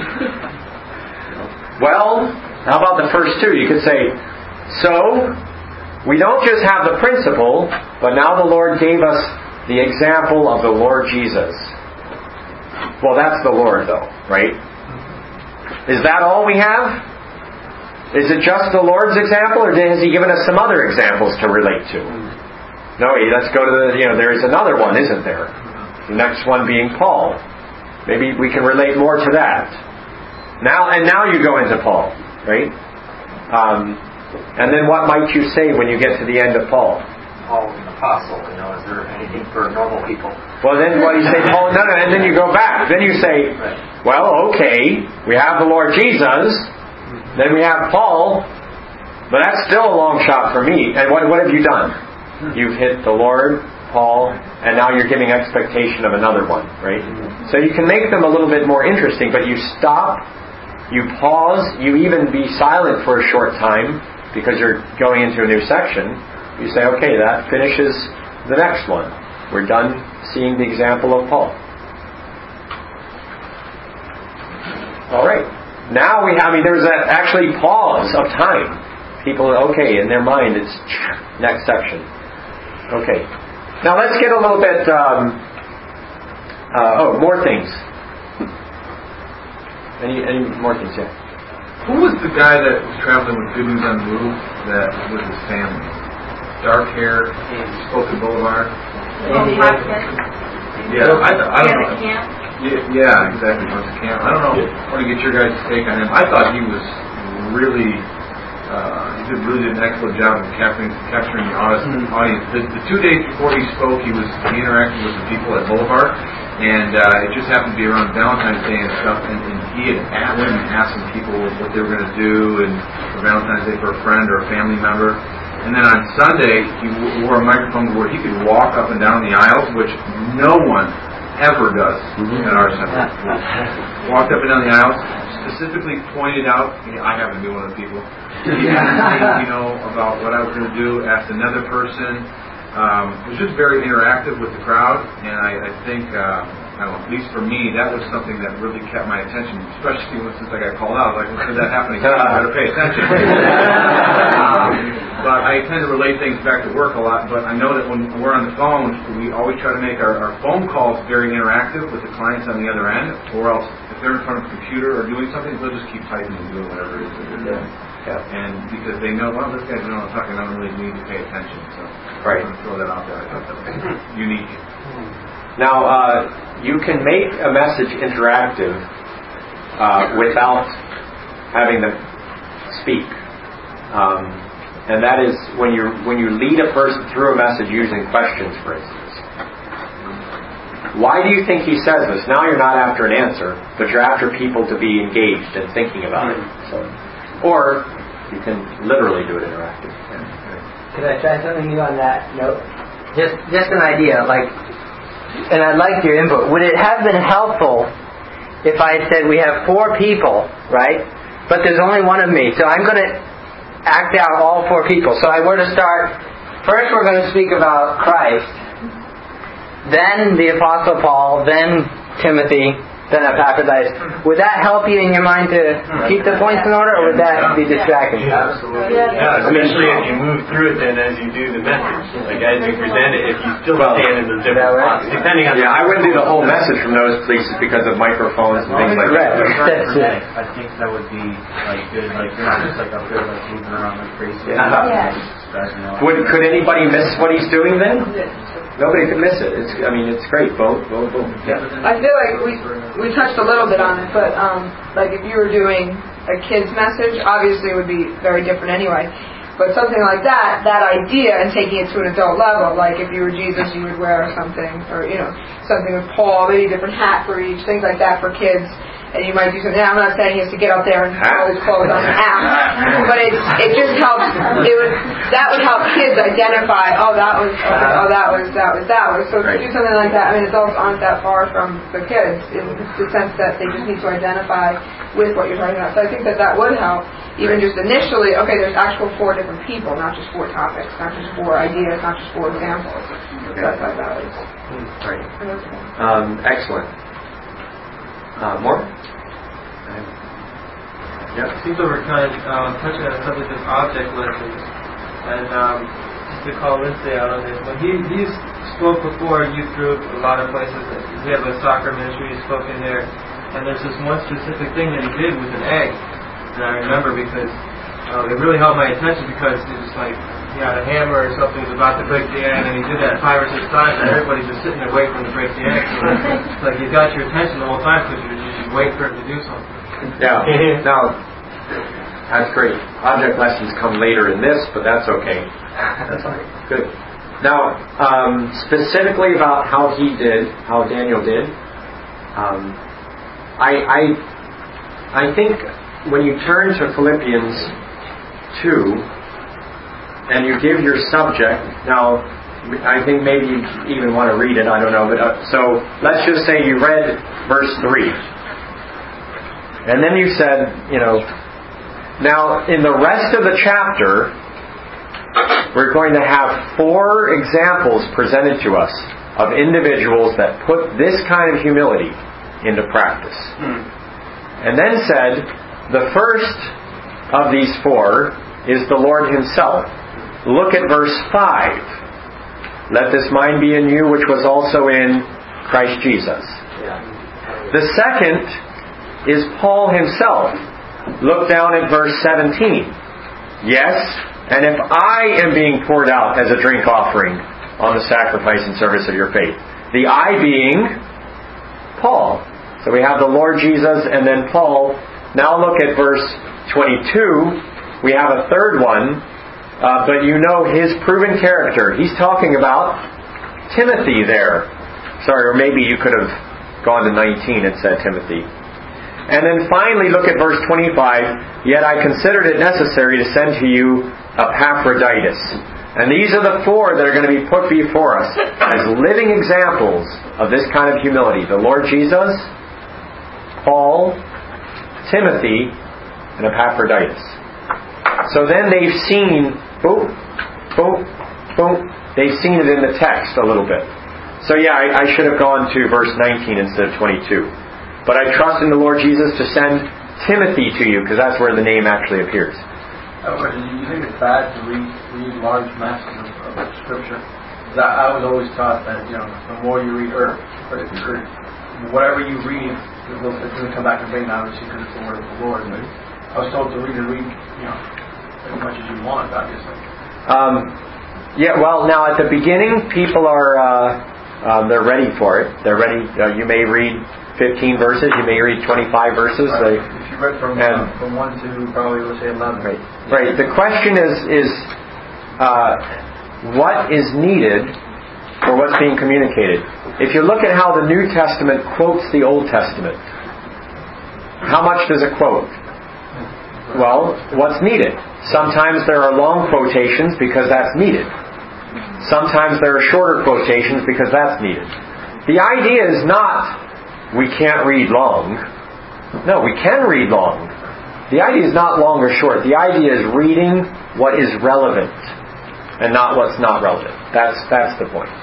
Well, how about the first two? You could say, so we don't just have the principle, but now the Lord gave us the example of the Lord Jesus. Well, that's the Lord, though, right? Is that all we have? Is it just the Lord's example, or has He given us some other examples to relate to? No, let's go to the, you know, there is another one, isn't there? The next one being Paul. Maybe we can relate more to that. Now, and now you go into Paul, right? Um, and then what might you say when you get to the end of Paul? Paul, an apostle, you know, is there anything for normal people? Well, then what do you say? Paul, no, no, and then you go back. Then you say, well, okay, we have the Lord Jesus, then we have Paul, but that's still a long shot for me. And what, what have you done? You've hit the Lord, Paul, and now you're giving expectation of another one, right? So you can make them a little bit more interesting, but you stop, you pause, you even be silent for a short time because you're going into a new section. You say, okay, that finishes the next one. We're done seeing the example of Paul. All right. Now we have, I mean, there's that actually pause of time. People, okay, in their mind, it's next section. Okay. Now let's get a little bit, um, uh, oh, more things. Any any more things, yeah? Who was the guy that was traveling with Good News on the Move that was his family? Dark hair, spoke to Boulevard. Yeah, I, I don't know. Yeah, yeah, exactly. Once a camp. I don't know. I want to get your guys' take on him. I thought he was really. Uh, he did really did an excellent job of capturing, capturing the audience. The, the two days before he spoke, he was he interacted with the people at Boulevard, and uh, it just happened to be around Valentine's Day and stuff. And, and he had asked, went and asked some people what they were going to do, and for Valentine's Day for a friend or a family member. And then on Sunday, he wore a microphone where he could walk up and down the aisles, which no one ever does mm-hmm. at our center. Walked up and down the aisles, specifically pointed out, I happen to be one of the people, he asked me, you know, about what I was going to do, asked another person. Um, it was just very interactive with the crowd, and I, I think, uh, I don't know, at least for me, that was something that really kept my attention, especially since I got called out. I was like, well, could that happen again? I better pay attention. um, but I tend to relate things back to work a lot, but I know that when we're on the phone, we always try to make our, our phone calls very interactive with the clients on the other end, or else if they're in front of a computer or doing something, they'll just keep typing and doing whatever it is that they're doing. Yeah. And because they know, well, this guy's doing all the talking, I don't really need to pay attention. So right. I'm going to throw that out there. I thought that was unique. Now, uh, you can make a message interactive uh, without having them speak. Um, and that is when you when you lead a person through a message using questions, for instance. Why do you think he says this? Now you're not after an answer, but you're after people to be engaged and thinking about it. So, or you can literally do it interactive. Could I try something new on that note? Just just an idea, like, and I'd like your input. Would it have been helpful if I had said we have four people, right? But there's only one of me, so I'm going to act out all four people. So I were to start, first we're going to speak about Christ, then the Apostle Paul, then Timothy, then Epaphroditus. Would that help you in your mind to keep the points in order, or would that be distracting? Absolutely. Yeah, especially if you move through it then as you do the message. Like as you present it, if you still well, stand in the different spots, depending on... Yeah, I wouldn't do the whole message from those places because of microphones and things like that. Right. I think that would be like good, like you're not just like up there like moving around like crazy. Yeah. Yeah. Would, could anybody miss what he's doing then? Nobody could miss it. It's, I mean, it's great. Boom, boom, boom. Yeah. I feel like we we touched a little bit on it, but um, like if you were doing a kid's message, obviously it would be very different anyway. But something like that, that idea, and taking it to an adult level, like if you were Jesus, you would wear something, or you know, something with Paul, maybe a different hat for each, things like that for kids. and you might do something. I'm not saying he has to get up there and pull his clothes on an app, but it it just helps. It would that would help kids identify. Oh, that was oh that was that was that was. So to do something like that, I mean, adults aren't that far from the kids. It's the sense that they just need to identify with what you're talking about. So I think that that would help. Even just initially, okay, there's actual four different people, not just four topics, not just four ideas, not just four examples. Okay. That's how that is. Right. Um, excellent. Uh, more? Yeah. It seems that we're kind of um, touching on the subject of object lessons, and um, just to call Lindsay out on this, when he he spoke before youth group, a lot of places. We have a soccer ministry. He spoke in there, and there's this one specific thing that he did with an egg. And I remember because uh, it really held my attention because it was like he had a hammer or something, was about to break the egg, and he did that five or six times, and everybody's just sitting there waiting for him to break the egg. So it's like you got your attention the whole time because you just wait for him to do something. Yeah. Now, that's great. Object lessons come later in this, but that's okay. That's all right. Good. Now, um, specifically about how he did, how Daniel did, um, I, I, I think. When you turn to Philippians two and you give your subject, now I think maybe you even want to read it, I don't know, but uh, so let's just say you read verse three. And then you said, you know, now in the rest of the chapter, we're going to have four examples presented to us of individuals that put this kind of humility into practice. Hmm. And then said, the first of these four is the Lord Himself. Look at verse five. Let this mind be in you, which was also in Christ Jesus. The second is Paul himself. Look down at verse seventeen. Yes, and if I am being poured out as a drink offering on the sacrifice and service of your faith. The I being Paul. So we have the Lord Jesus and then Paul. Now look at verse twenty-two. We have a third one, uh, but you know his proven character. He's talking about Timothy there. Sorry, or maybe you could have gone to nineteen and said Timothy. And then finally look at verse twenty-five. Yet I considered it necessary to send to you Epaphroditus. And these are the four that are going to be put before us as living examples of this kind of humility. The Lord Jesus, Paul, Timothy, and Epaphroditus. So then they've seen, boom, boom, boom, they've seen it in the text a little bit. So yeah, I, I should have gone to verse nineteen instead of twenty-two. But I trust in the Lord Jesus to send Timothy to you, because that's where the name actually appears. Oh, do you think it's bad to read, read large masses of, of Scripture? Because I, I was always taught that, you know, the more you read, or, or, or whatever you read, it's going to come back and bring, obviously, because it's the word of the Lord. But I was told to read and read, you know, as much as you want, obviously. Um, yeah, well, now at the beginning, people are uh, uh, they're ready for it. They're ready. Uh, you may read fifteen verses. You may read twenty-five verses. Right. They, if you read from and, uh, from one to probably let's say eleven. Right. Right. The question is is uh, what is needed for what's being communicated. If you look at how the New Testament quotes the Old Testament, how much does it quote? Well, what's needed? Sometimes there are long quotations because that's needed. Sometimes there are shorter quotations because that's needed. The idea is not we can't read long. No, we can read long. The idea is not long or short. The idea is reading what is relevant and not what's not relevant. That's that's the point.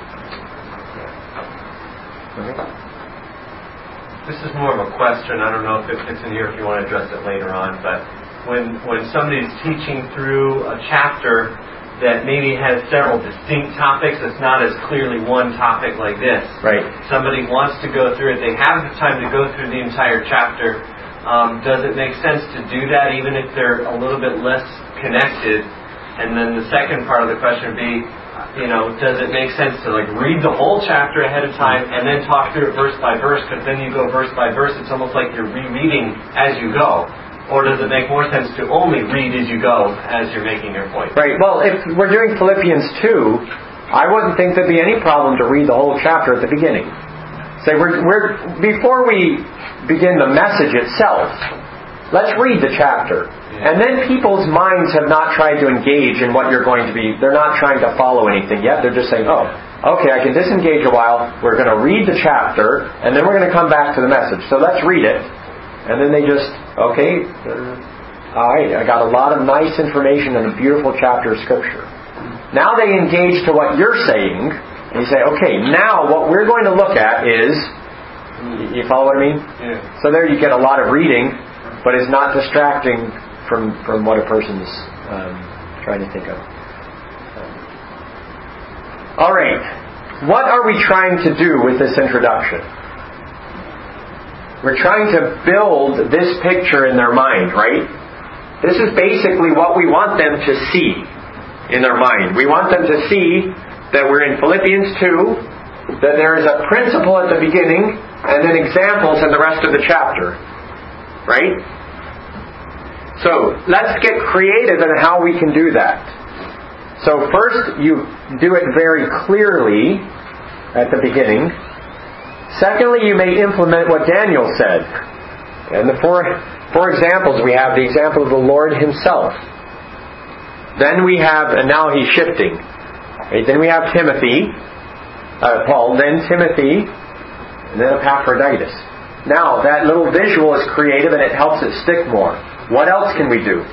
Okay. This is more of a question. I don't know if it fits in here if you want to address it later on, but when when somebody's teaching through a chapter that maybe has several distinct topics, it's not as clearly one topic like this. Right. Somebody wants to go through it. They have the time to go through the entire chapter. Um, does it make sense to do that even if they're a little bit less connected? And then the second part of the question would be, you know, does it make sense to like read the whole chapter ahead of time and then talk through it verse by verse? Because then you go verse by verse, it's almost like you're rereading as you go. Or does it make more sense to only read as you go as you're making your point? Right. Well, if we're doing Philippians two, I wouldn't think there'd be any problem to read the whole chapter at the beginning. Say we're we're before we begin the message itself. Let's read the chapter. And then people's minds have not tried to engage in what you're going to be, they're not trying to follow anything yet. They're just saying, oh, okay, I can disengage a while, we're going to read the chapter, and then we're going to come back to the message. So let's read it. And then they just, okay, uh, alright, I got a lot of nice information in a beautiful chapter of Scripture. Now they engage to what you're saying, and you say, okay, now what we're going to look at is, you follow what I mean? Yeah. So there you get a lot of reading, but it's not distracting from, from what a person's um, trying to think of. Alright, what are we trying to do with this introduction? We're trying to build this picture in their mind, right? This is basically what we want them to see in their mind. We want them to see that we're in Philippians two, that there is a principle at the beginning, and then examples in the rest of the chapter. Right? So, let's get creative in how we can do that. So first, you do it very clearly at the beginning. Secondly, you may implement what Daniel said. And the four, four examples we have, the example of the Lord Himself. Then we have, and now he's shifting. Right? Then we have Timothy, uh, Paul, then Timothy, and then Epaphroditus. Now, that little visual is creative and it helps it stick more. What else can we do?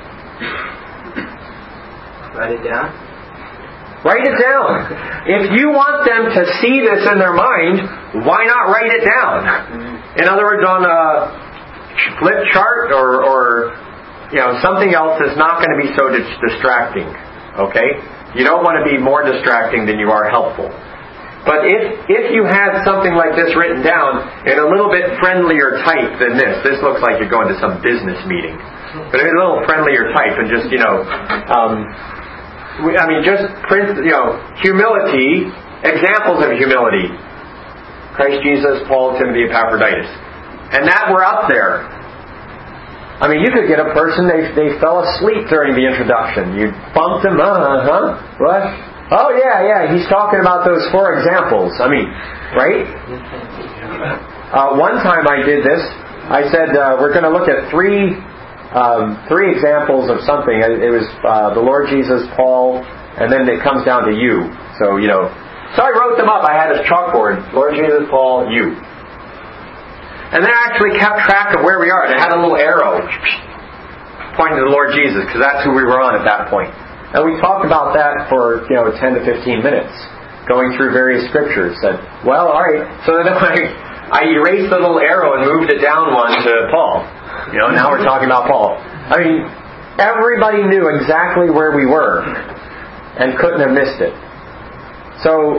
Write it down. Write it down. If you want them to see this in their mind, why not write it down? In other words, on a flip chart or, or you know, something else that's not going to be so dis- distracting. Okay? You don't want to be more distracting than you are helpful. But if if you had something like this written down in a little bit friendlier type than this, this looks like you're going to some business meeting. But in a little friendlier type and just, you know, um, I mean, just print, you know, humility, examples of humility. Christ Jesus, Paul, Timothy, Epaphroditus. And that we're up there. I mean, you could get a person, they they fell asleep during the introduction. You bumped them, uh-huh, what? Oh, yeah, yeah, he's talking about those four examples. I mean, right? Uh, one time I did this. I said, uh, we're going to look at three um, three examples of something. It was uh, the Lord Jesus, Paul, and then it comes down to you. So, you know, so I wrote them up. I had a chalkboard. Lord Jesus, Paul, you. And then I actually kept track of where we are. And I had a little arrow pointing to the Lord Jesus, because that's who we were on at that point. And we talked about that for, you know, ten to fifteen minutes, going through various scriptures. Said, well, all right. So then I, I erased the little arrow and moved it down one to Paul. You know, now we're talking about Paul. I mean, everybody knew exactly where we were and couldn't have missed it. So,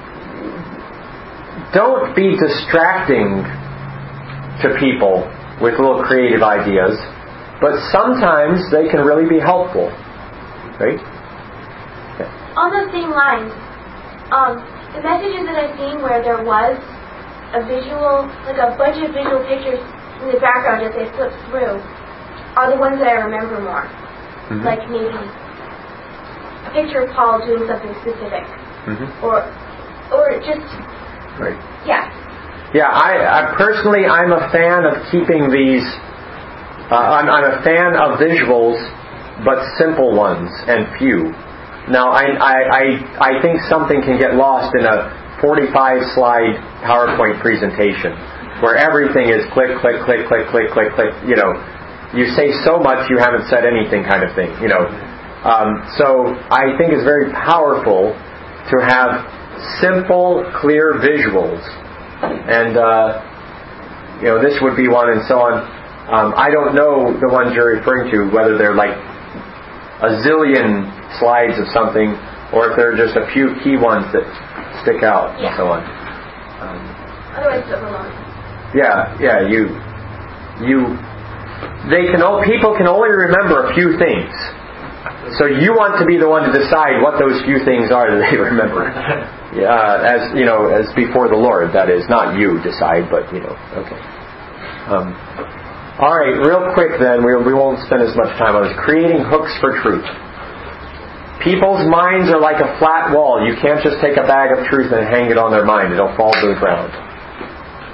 don't be distracting to people with little creative ideas, but sometimes they can really be helpful. Right? Okay. On those same lines, um, the messages that I've seen where there was a visual, like a bunch of visual pictures in the background as they flip through, are the ones that I remember more. Mm-hmm. Like maybe a picture of Paul doing something specific, mm-hmm. or or just right. Yeah. Yeah. I, I personally, I'm a fan of keeping these. Uh, I'm, I'm a fan of visuals, but simple ones and few. Now, I, I, I, I think something can get lost in a forty-five slide PowerPoint presentation where everything is click, click, click, click, click, click, click. You know, you say so much you haven't said anything kind of thing. You know, um, so I think it's very powerful to have simple, clear visuals, and uh, you know, this would be one, and so on. Um, I don't know the ones you're referring to, whether they're like a zillion slides of something, or if they're just a few key ones that stick out, yeah. And so on. Um, Otherwise, it's overload. Yeah, yeah. You, you. They can. People can only remember a few things, so you want to be the one to decide what those few things are that they remember. Yeah, as you know, as before the Lord. That is, not you decide, but you know. Okay. Um, All right, real quick then, we, we won't spend as much time on this. Creating hooks for truth. People's minds are like a flat wall. You can't just take a bag of truth and hang it on their mind. It'll fall to the ground.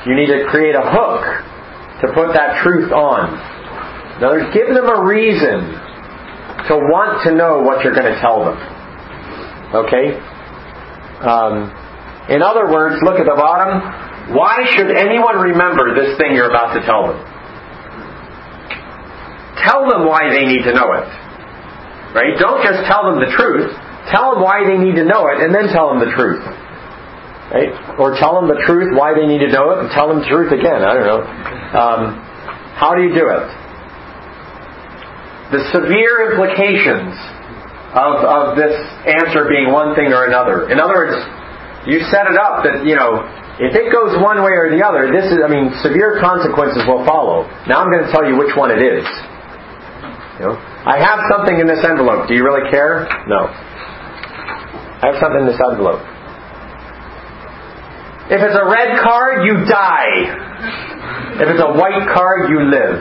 You need to create a hook to put that truth on. In other words, give them a reason to want to know what you're going to tell them. Okay? Um, in other words, look at the bottom. Why should anyone remember this thing you're about to tell them? Tell them why they need to know it. Right? Don't just tell them the truth. Tell them why they need to know it, and then tell them the truth. Right? Or tell them the truth, why they need to know it, and tell them the truth again. I don't know. Um, how do you do it? The severe implications of, of this answer being one thing or another. In other words, you set it up that, you know, if it goes one way or the other, this is, I mean, severe consequences will follow. Now I'm going to tell you which one it is. You know, I have something in this envelope. Do you really care? No. I have something in this envelope. If it's a red card, you die. If it's a white card, you live.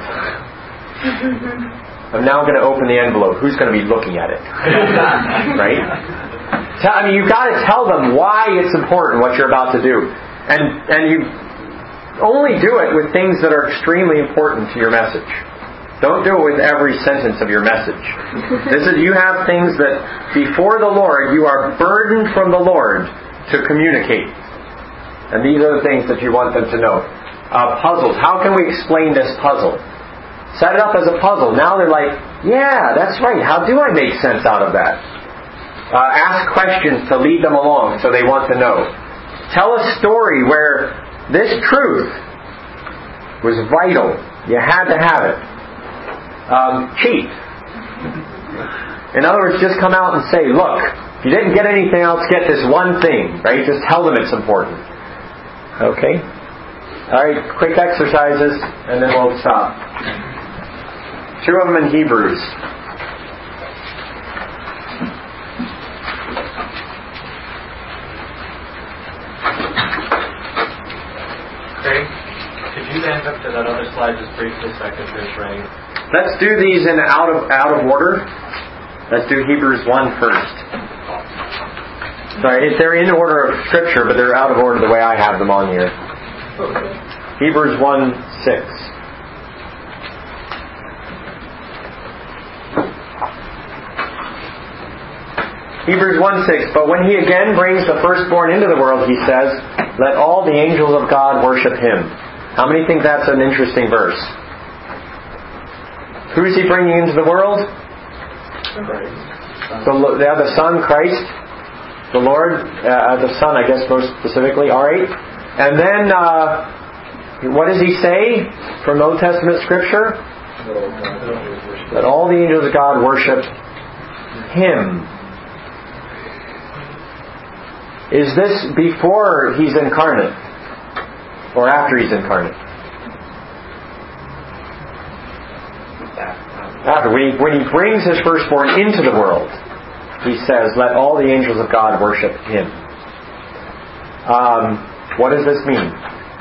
I'm now going to open the envelope. Who's going to be looking at it? Right? I mean, you've got to tell them why it's important what you're about to do. And, and you only do it with things that are extremely important to your message. Don't do it with every sentence of your message. This is, you have things that before the Lord, you are burdened from the Lord to communicate. And these are the things that you want them to know. Uh, puzzles. How can we explain this puzzle? Set it up as a puzzle. Now they're like, yeah, that's right. How do I make sense out of that? Uh, ask questions to lead them along so they want to know. Tell a story where this truth was vital. You had to have it. Um, cheat. In other words, just come out and say, look, if you didn't get anything else, get this one thing. Right? Just tell them it's important. Okay? Alright, quick exercises, and then we'll stop. Two of them in Hebrews. Craig, could you back up to that other slide just briefly so I can finish writing? Let's do these in out of out of order. Let's do Hebrews one first. Sorry, they're in order of Scripture, but they're out of order the way I have them on here. Hebrews one six. Hebrews one six. But when He again brings the firstborn into the world, He says, let all the angels of God worship Him. How many think that's an interesting verse? Who is He bringing into the world? The, the Son, Christ. The Lord, uh, the Son, I guess most specifically. Alright. And then, uh, what does He say from Old Testament Scripture? That all the angels of God worship Him. Is this before He's incarnate? Or after He's incarnate? After. When he, when he brings His firstborn into the world, He says, let all the angels of God worship Him. Um, what does this mean?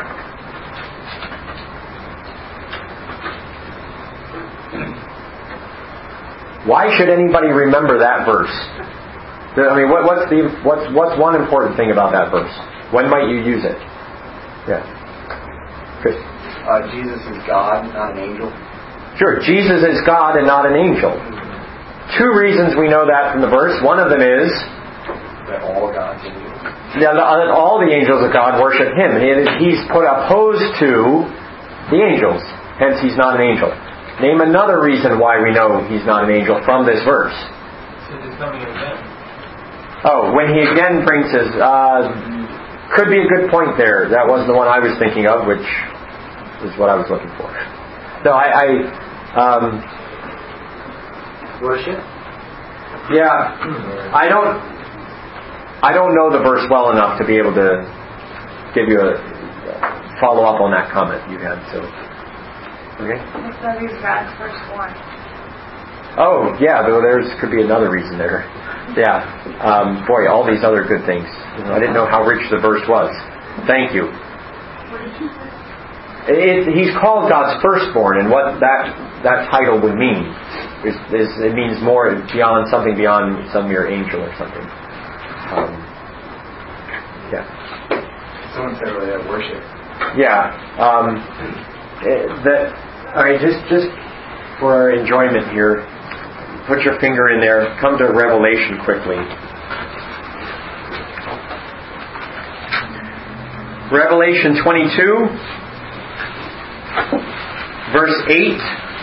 Why should anybody remember that verse? I mean, what, what's the what's what's one important thing about that verse? When might you use it? Yeah. Chris. Uh, Jesus is God, not an angel. Sure, Jesus is God and not an angel. Two reasons we know that from the verse. One of them is that all God's angels. Yeah, all the angels of God worship Him. He's put opposed to the angels. Hence, He's not an angel. Name another reason why we know He's not an angel from this verse. He's coming again. Oh, when He again brings His... Uh, could be a good point there. That wasn't the one I was thinking of, which is what I was looking for. No, I... I um, Worship? Yeah. I don't... I don't know the verse well enough to be able to give you a follow up on that comment you had. So, okay. It's God's firstborn. Oh, yeah. There's could be another reason there. Yeah. Um, boy, all these other good things. I didn't know how rich the verse was. Thank you. It, he's called God's firstborn, and what that that title would mean is, is it means more beyond something beyond some mere angel or something. Um, yeah. Someone said earlier that worship Yeah. Um, that. All right. Just, just for our enjoyment here, put your finger in there. Come to Revelation quickly. Revelation twenty-two, verse eight.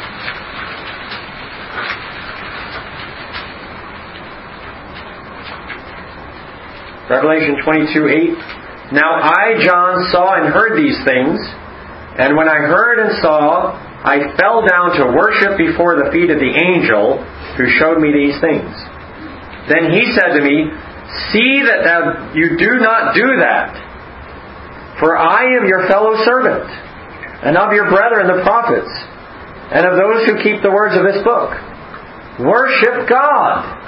Revelation twenty-two, eight. Now I, John, saw and heard these things, and when I heard and saw, I fell down to worship before the feet of the angel who showed me these things. Then he said to me, see that thou, you do not do that. For I am your fellow servant, and of your brethren the prophets, and of those who keep the words of this book. Worship God.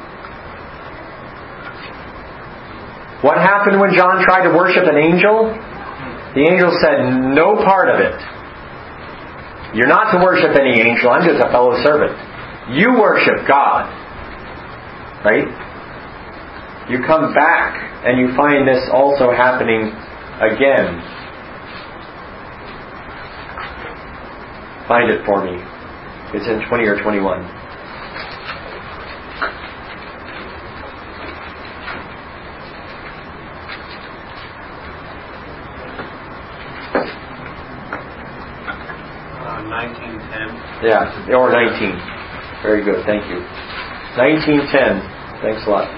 What happened when John tried to worship an angel? The angel said, no part of it. You're not to worship any angel. I'm just a fellow servant. You worship God. Right? You come back and you find this also happening again. Find it for me. It's in twenty or twenty-one. Uh, nineteen ten. Yeah, or nineteen. Very good, thank you. nineteen ten. Thanks a lot.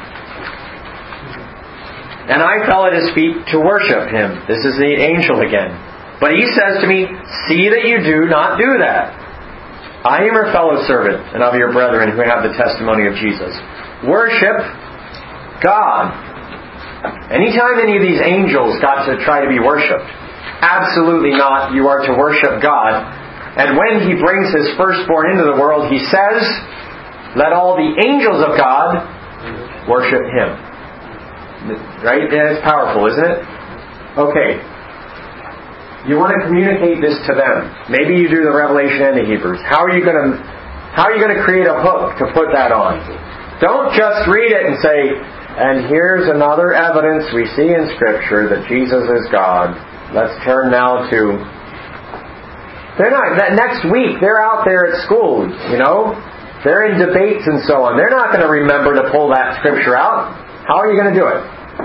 And I fell at his feet to worship him. This is the angel again. But he says to me, see that you do not do that. I am your fellow servant and of your brethren who have the testimony of Jesus. Worship God. Anytime any of these angels got to try to be worshipped, absolutely not. You are to worship God. And when He brings His firstborn into the world, He says, let all the angels of God worship Him. Right? It's powerful, isn't it? Okay. You want to communicate this to them. Maybe you do the Revelation and the Hebrews. How are you going to how are you going to create a hook to put that on? Don't just read it and say, and here's another evidence we see in Scripture that Jesus is God. Let's turn now to... They're not... That next week, they're out there at school, you know? They're in debates and so on. They're not going to remember to pull that Scripture out. How are you going to do it?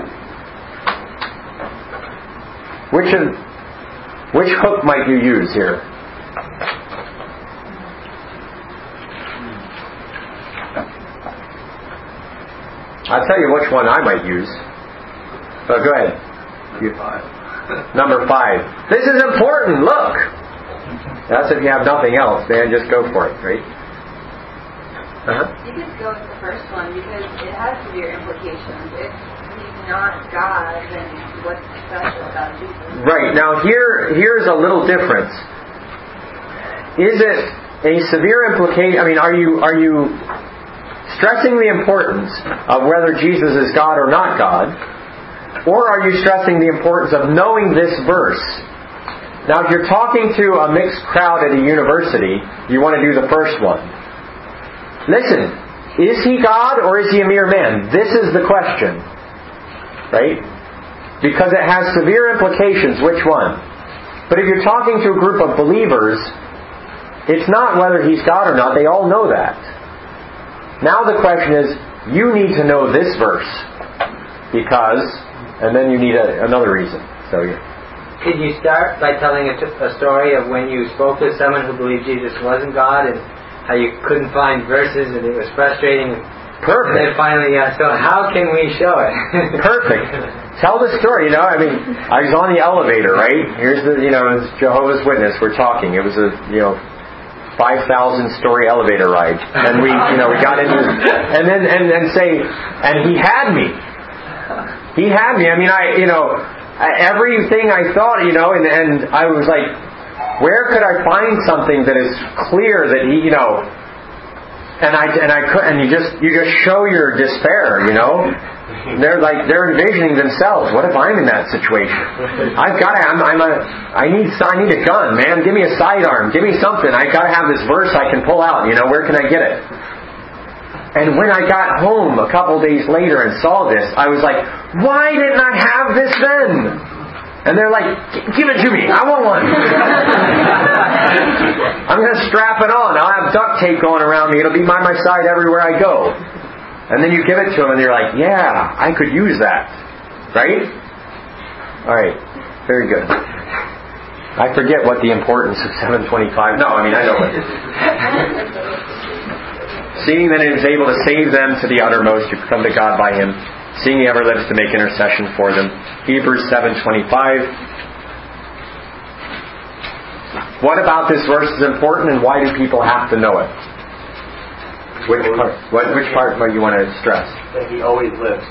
Which is, which hook might you use here? I'll tell you which one I might use. Oh, go ahead. You, number five. This is important. Look. That's if you have nothing else, man. Just go for it, right? Uh-huh. You could go with the first one because it has severe implications. If He's not God, then what's special about Jesus? Right. Now here, here's a little difference. Is it a severe implication? I mean, are you are you stressing the importance of whether Jesus is God or not God, or are you stressing the importance of knowing this verse? Now, if you're talking to a mixed crowd at a university, you want to do the first one. Listen, is He God or is He a mere man? This is the question. Right? Because it has severe implications, which one? But if you're talking to a group of believers, it's not whether He's God or not. They all know that. Now the question is, you need to know this verse. Because, and then you need a, another reason. So yeah. Could you start by telling a, t- a story of when you spoke to someone who believed Jesus wasn't God and how you couldn't find verses and it was frustrating? Perfect. And then finally, yeah, so how can we show it? Perfect. Tell the story, you know, I mean, I was on the elevator, right? Here's the, you know, it's Jehovah's Witness, we're talking. It was a, you know, five thousand story elevator ride. And we, you know, we got into, and then, and, and say, and He had me. He had me. I mean, I, you know, everything I thought, you know, and, and I was like, where could I find something that is clear that He, you know, and I and I could, and you just you just show your despair, you know. They're like they're envisioning themselves. What if I'm in that situation? I've got to. I'm, I'm a. I need. I need a gun, man. Give me a sidearm. Give me something. I got to have this verse I can pull out. You know, where can I get it? And when I got home a couple days later and saw this, I was like, why didn't I have this then? And they're like, give it to me, I want one. I'm going to strap it on. I'll have duct tape going around me. It'll be by my side everywhere I go. And then you give it to them and you're like, yeah, I could use that. Right? Alright, very good. I forget what the importance of seven twenty-five. No, I mean, I know what it is. Seeing that it is able to save them to the uttermost, who come to God by Him, seeing He ever lives to make intercession for them. Hebrews seven twenty-five. What about this verse is important, and why do people have to know it? Which part? What, which part do you want to stress? That He always lives.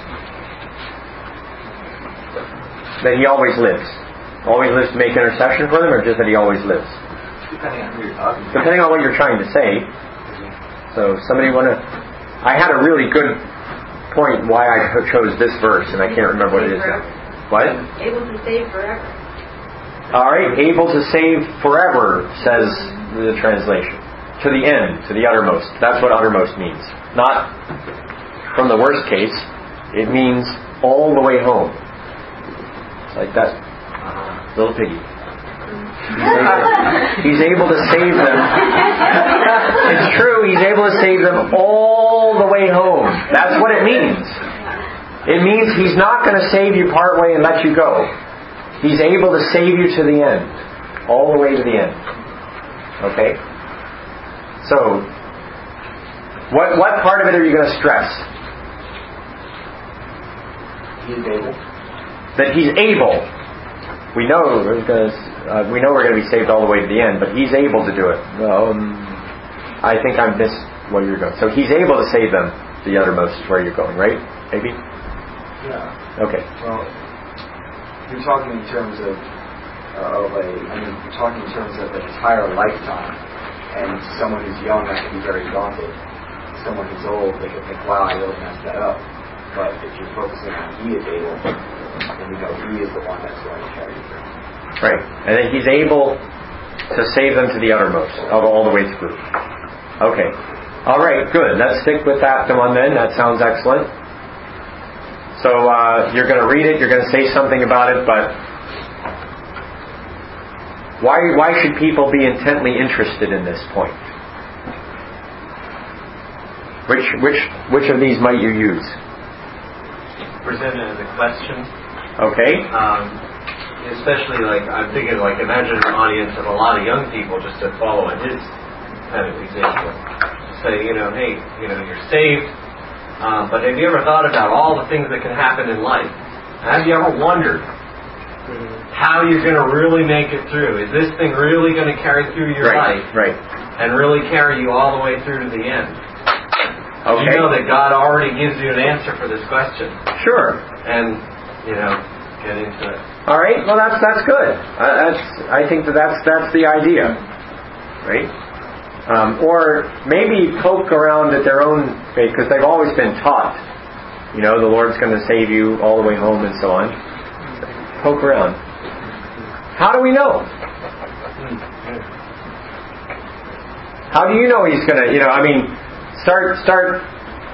That He always lives. Always lives to make intercession for them, or just that He always lives? Depending on who you're talking to. Depending on what you're trying to say. So, somebody want to... I had a really good point why I chose this verse, and I can't remember what it is now. What? Able to save forever. Alright, able to save forever, says the translation. To the end, to the uttermost. That's what uttermost means. Not from the worst case. It means all the way home. It's like that little piggy. He's able to save them. It's true, He's able to save them all the way home. That's what it means. It means He's not going to save you part way and let you go. He's able to save you to the end. All the way to the end. Okay? So, what what part of it are you going to stress? He's able. That He's able. We know we're going to, uh, we know we're going to be saved all the way to the end, but He's able to do it. Um, I think I missed where you're going. So He's able to save them the uttermost is where you're going, right? Maybe? Yeah. Okay. Well, you're talking in terms of, uh, of a, I mean, you're talking in terms of an entire lifetime, and someone who's young might be very daunted. Someone who's old, they could think, wow, I really messed that up. But if you're focusing on He is able, then you know He is the one that's going to carry you through. Right. And then He's able to save them to the uttermost, all the way through. Okay. All right, good. Let's stick with that one then. That sounds excellent. So uh, you're going to read it, you're going to say something about it, but why why should people be intently interested in this point? Which which which of these might you use? Presented as a question. Okay. Um, especially like I'm thinking like imagine an audience of a lot of young people just to follow in his kind of example. To say, you know, hey, you know, you're saved, um, but have you ever thought about all the things that can happen in life? Have you ever wondered how you're going to really make it through? Is this thing really going to carry through your right, life? Right. And really carry you all the way through to the end? Okay. You know that God already gives you an answer for this question. Sure. And, you know, get into it. All right. Well, that's that's good. Uh, that's I think that that's that's the idea, right? Um, or maybe poke around at their own faith because they've always been taught, you know, the Lord's going to save you all the way home and so on. Poke around. How do we know? How do you know He's going to? You know, I mean. Start start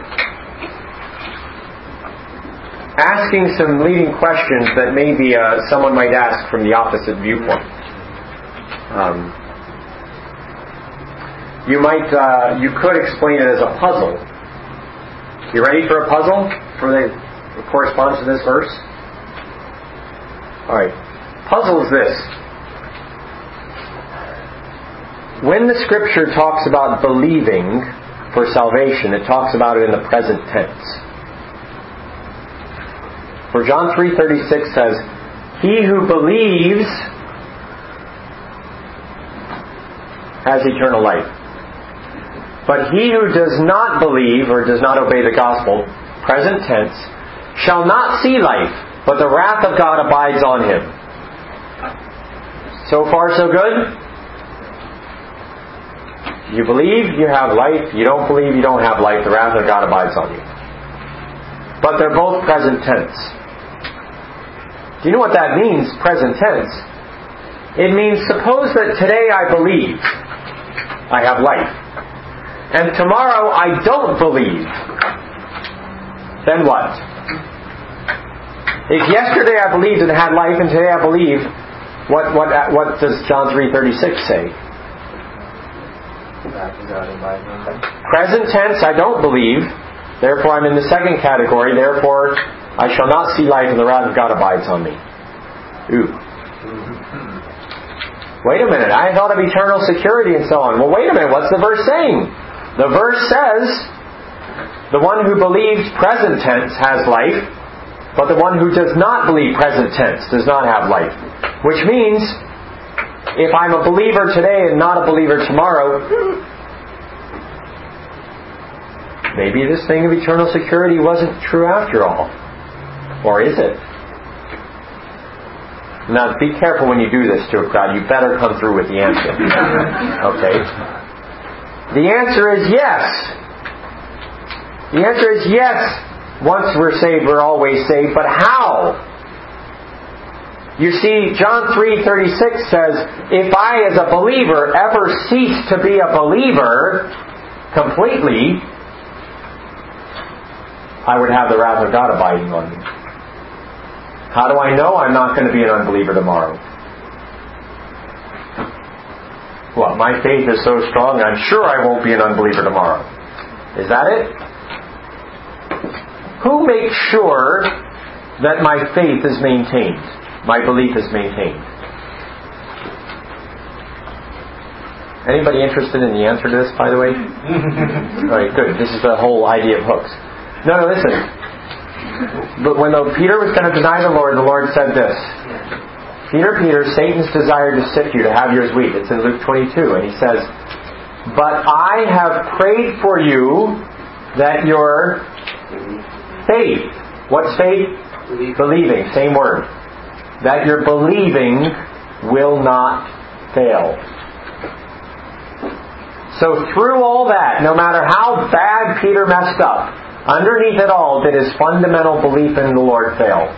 asking some leading questions that maybe uh, someone might ask from the opposite viewpoint. Um, you might uh, you could explain it as a puzzle. You ready for a puzzle? For the it corresponds to this verse. All right, puzzle is this. When the Scripture talks about believing for salvation, it talks about it in the present tense. For John three thirty-six says, "He who believes has eternal life. But he who does not believe or does not obey the gospel," present tense, "shall not see life, but the wrath of God abides on him." So far, so good? You believe, you have life. You don't believe, you don't have life. The wrath of God abides on you. But they're both present tense. Do you know what that means, present tense? It means, suppose that today I believe I have life, and tomorrow I don't believe. Then what? If yesterday I believed and had life, and today I believe, what what what does John three thirty-six say? Present tense, I don't believe. Therefore, I'm in the second category. Therefore, I shall not see life, and the wrath of God abides on me. Ooh. Wait a minute. I thought of eternal security and so on. Well, wait a minute. What's the verse saying? The verse says, the one who believes present tense has life, but the one who does not believe present tense does not have life. Which means, if I'm a believer today and not a believer tomorrow, maybe this thing of eternal security wasn't true after all. Or is it? Now, be careful when you do this to a crowd. You better come through with the answer. Okay? The answer is yes. The answer is yes. Once we're saved, we're always saved. But how? You see, John three thirty-six says, if I as a believer ever cease to be a believer completely, I would have the wrath of God abiding on me. How do I know I'm not going to be an unbeliever tomorrow? Well, my faith is so strong, I'm sure I won't be an unbeliever tomorrow. Is that it? Who makes sure that my faith is maintained? My belief is maintained? Anybody interested in the answer to this, by the way? Alright, good. This is the whole idea of hooks. No, no, listen. But when the, Peter was going to deny the Lord, the Lord said this. Peter, Peter, Satan's desired to sift you, to have you as wheat. It's in Luke twenty-two. And he says, but I have prayed for you that your faith, what's faith? Believing. Believing, same word. That your believing will not fail. So through all that, no matter how bad Peter messed up, underneath it all, did his fundamental belief in the Lord fail?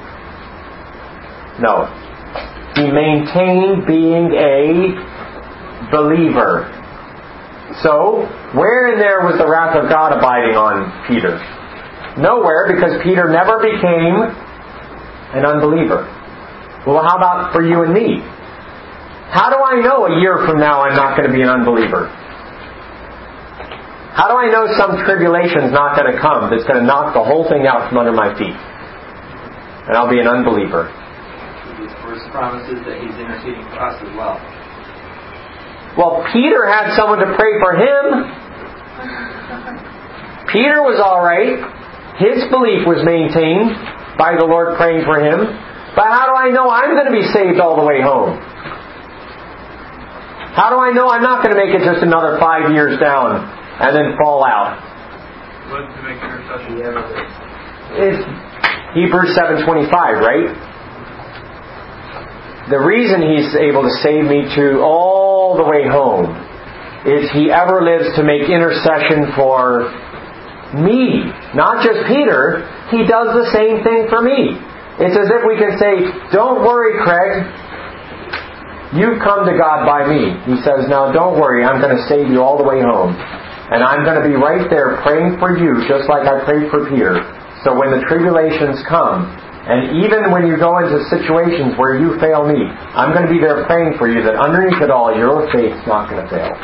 No. He maintained being a believer. So, where in there was the wrath of God abiding on Peter? Nowhere, because Peter never became an unbeliever. Well, how about for you and me? How do I know a year from now I'm not going to be an unbeliever? How do I know some tribulation's not going to come that's going to knock the whole thing out from under my feet? And I'll be an unbeliever. His first promises that He's interceding for us as well. Well, Peter had someone to pray for him. Peter was alright. His belief was maintained by the Lord praying for him. But how do I know I'm going to be saved all the way home? How do I know I'm not going to make it just another five years down and then fall out? What to make intercession? It's Hebrews seven twenty-five, right? The reason He's able to save me to all the way home is He ever lives to make intercession for me. Not just Peter. He does the same thing for me. It's as if we can say, don't worry, Craig. You come to God by me. He says, now don't worry, I'm going to save you all the way home. And I'm going to be right there praying for you, just like I prayed for Peter. So when the tribulations come, and even when you go into situations where you fail me, I'm going to be there praying for you that underneath it all, your faith's not going to fail.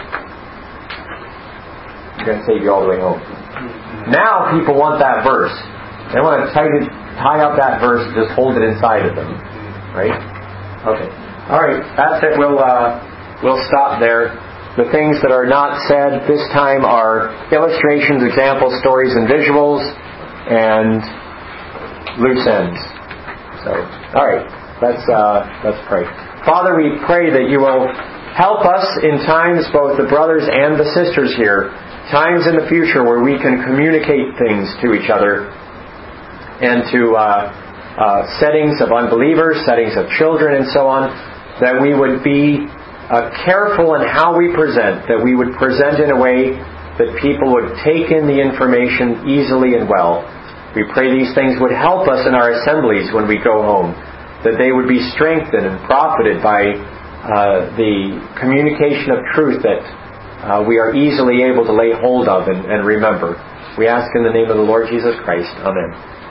I'm going to save you all the way home. Now people want that verse. They want to tie, it, tie up that verse and just hold it inside of them. Right? Okay. Alright, that's it. We'll, uh, we'll stop there. The things that are not said this time are illustrations, examples, stories, and visuals, and loose ends. So, alright, let's, uh, let's pray. Father, we pray that you will help us in times, both the brothers and the sisters here, times in the future where we can communicate things to each other and to uh, uh, settings of unbelievers, settings of children, and so on, that we would be uh, careful in how we present, that we would present in a way that people would take in the information easily and well. We pray these things would help us in our assemblies when we go home, that they would be strengthened and profited by uh, the communication of truth that uh, we are easily able to lay hold of and, and remember. We ask in the name of the Lord Jesus Christ. Amen.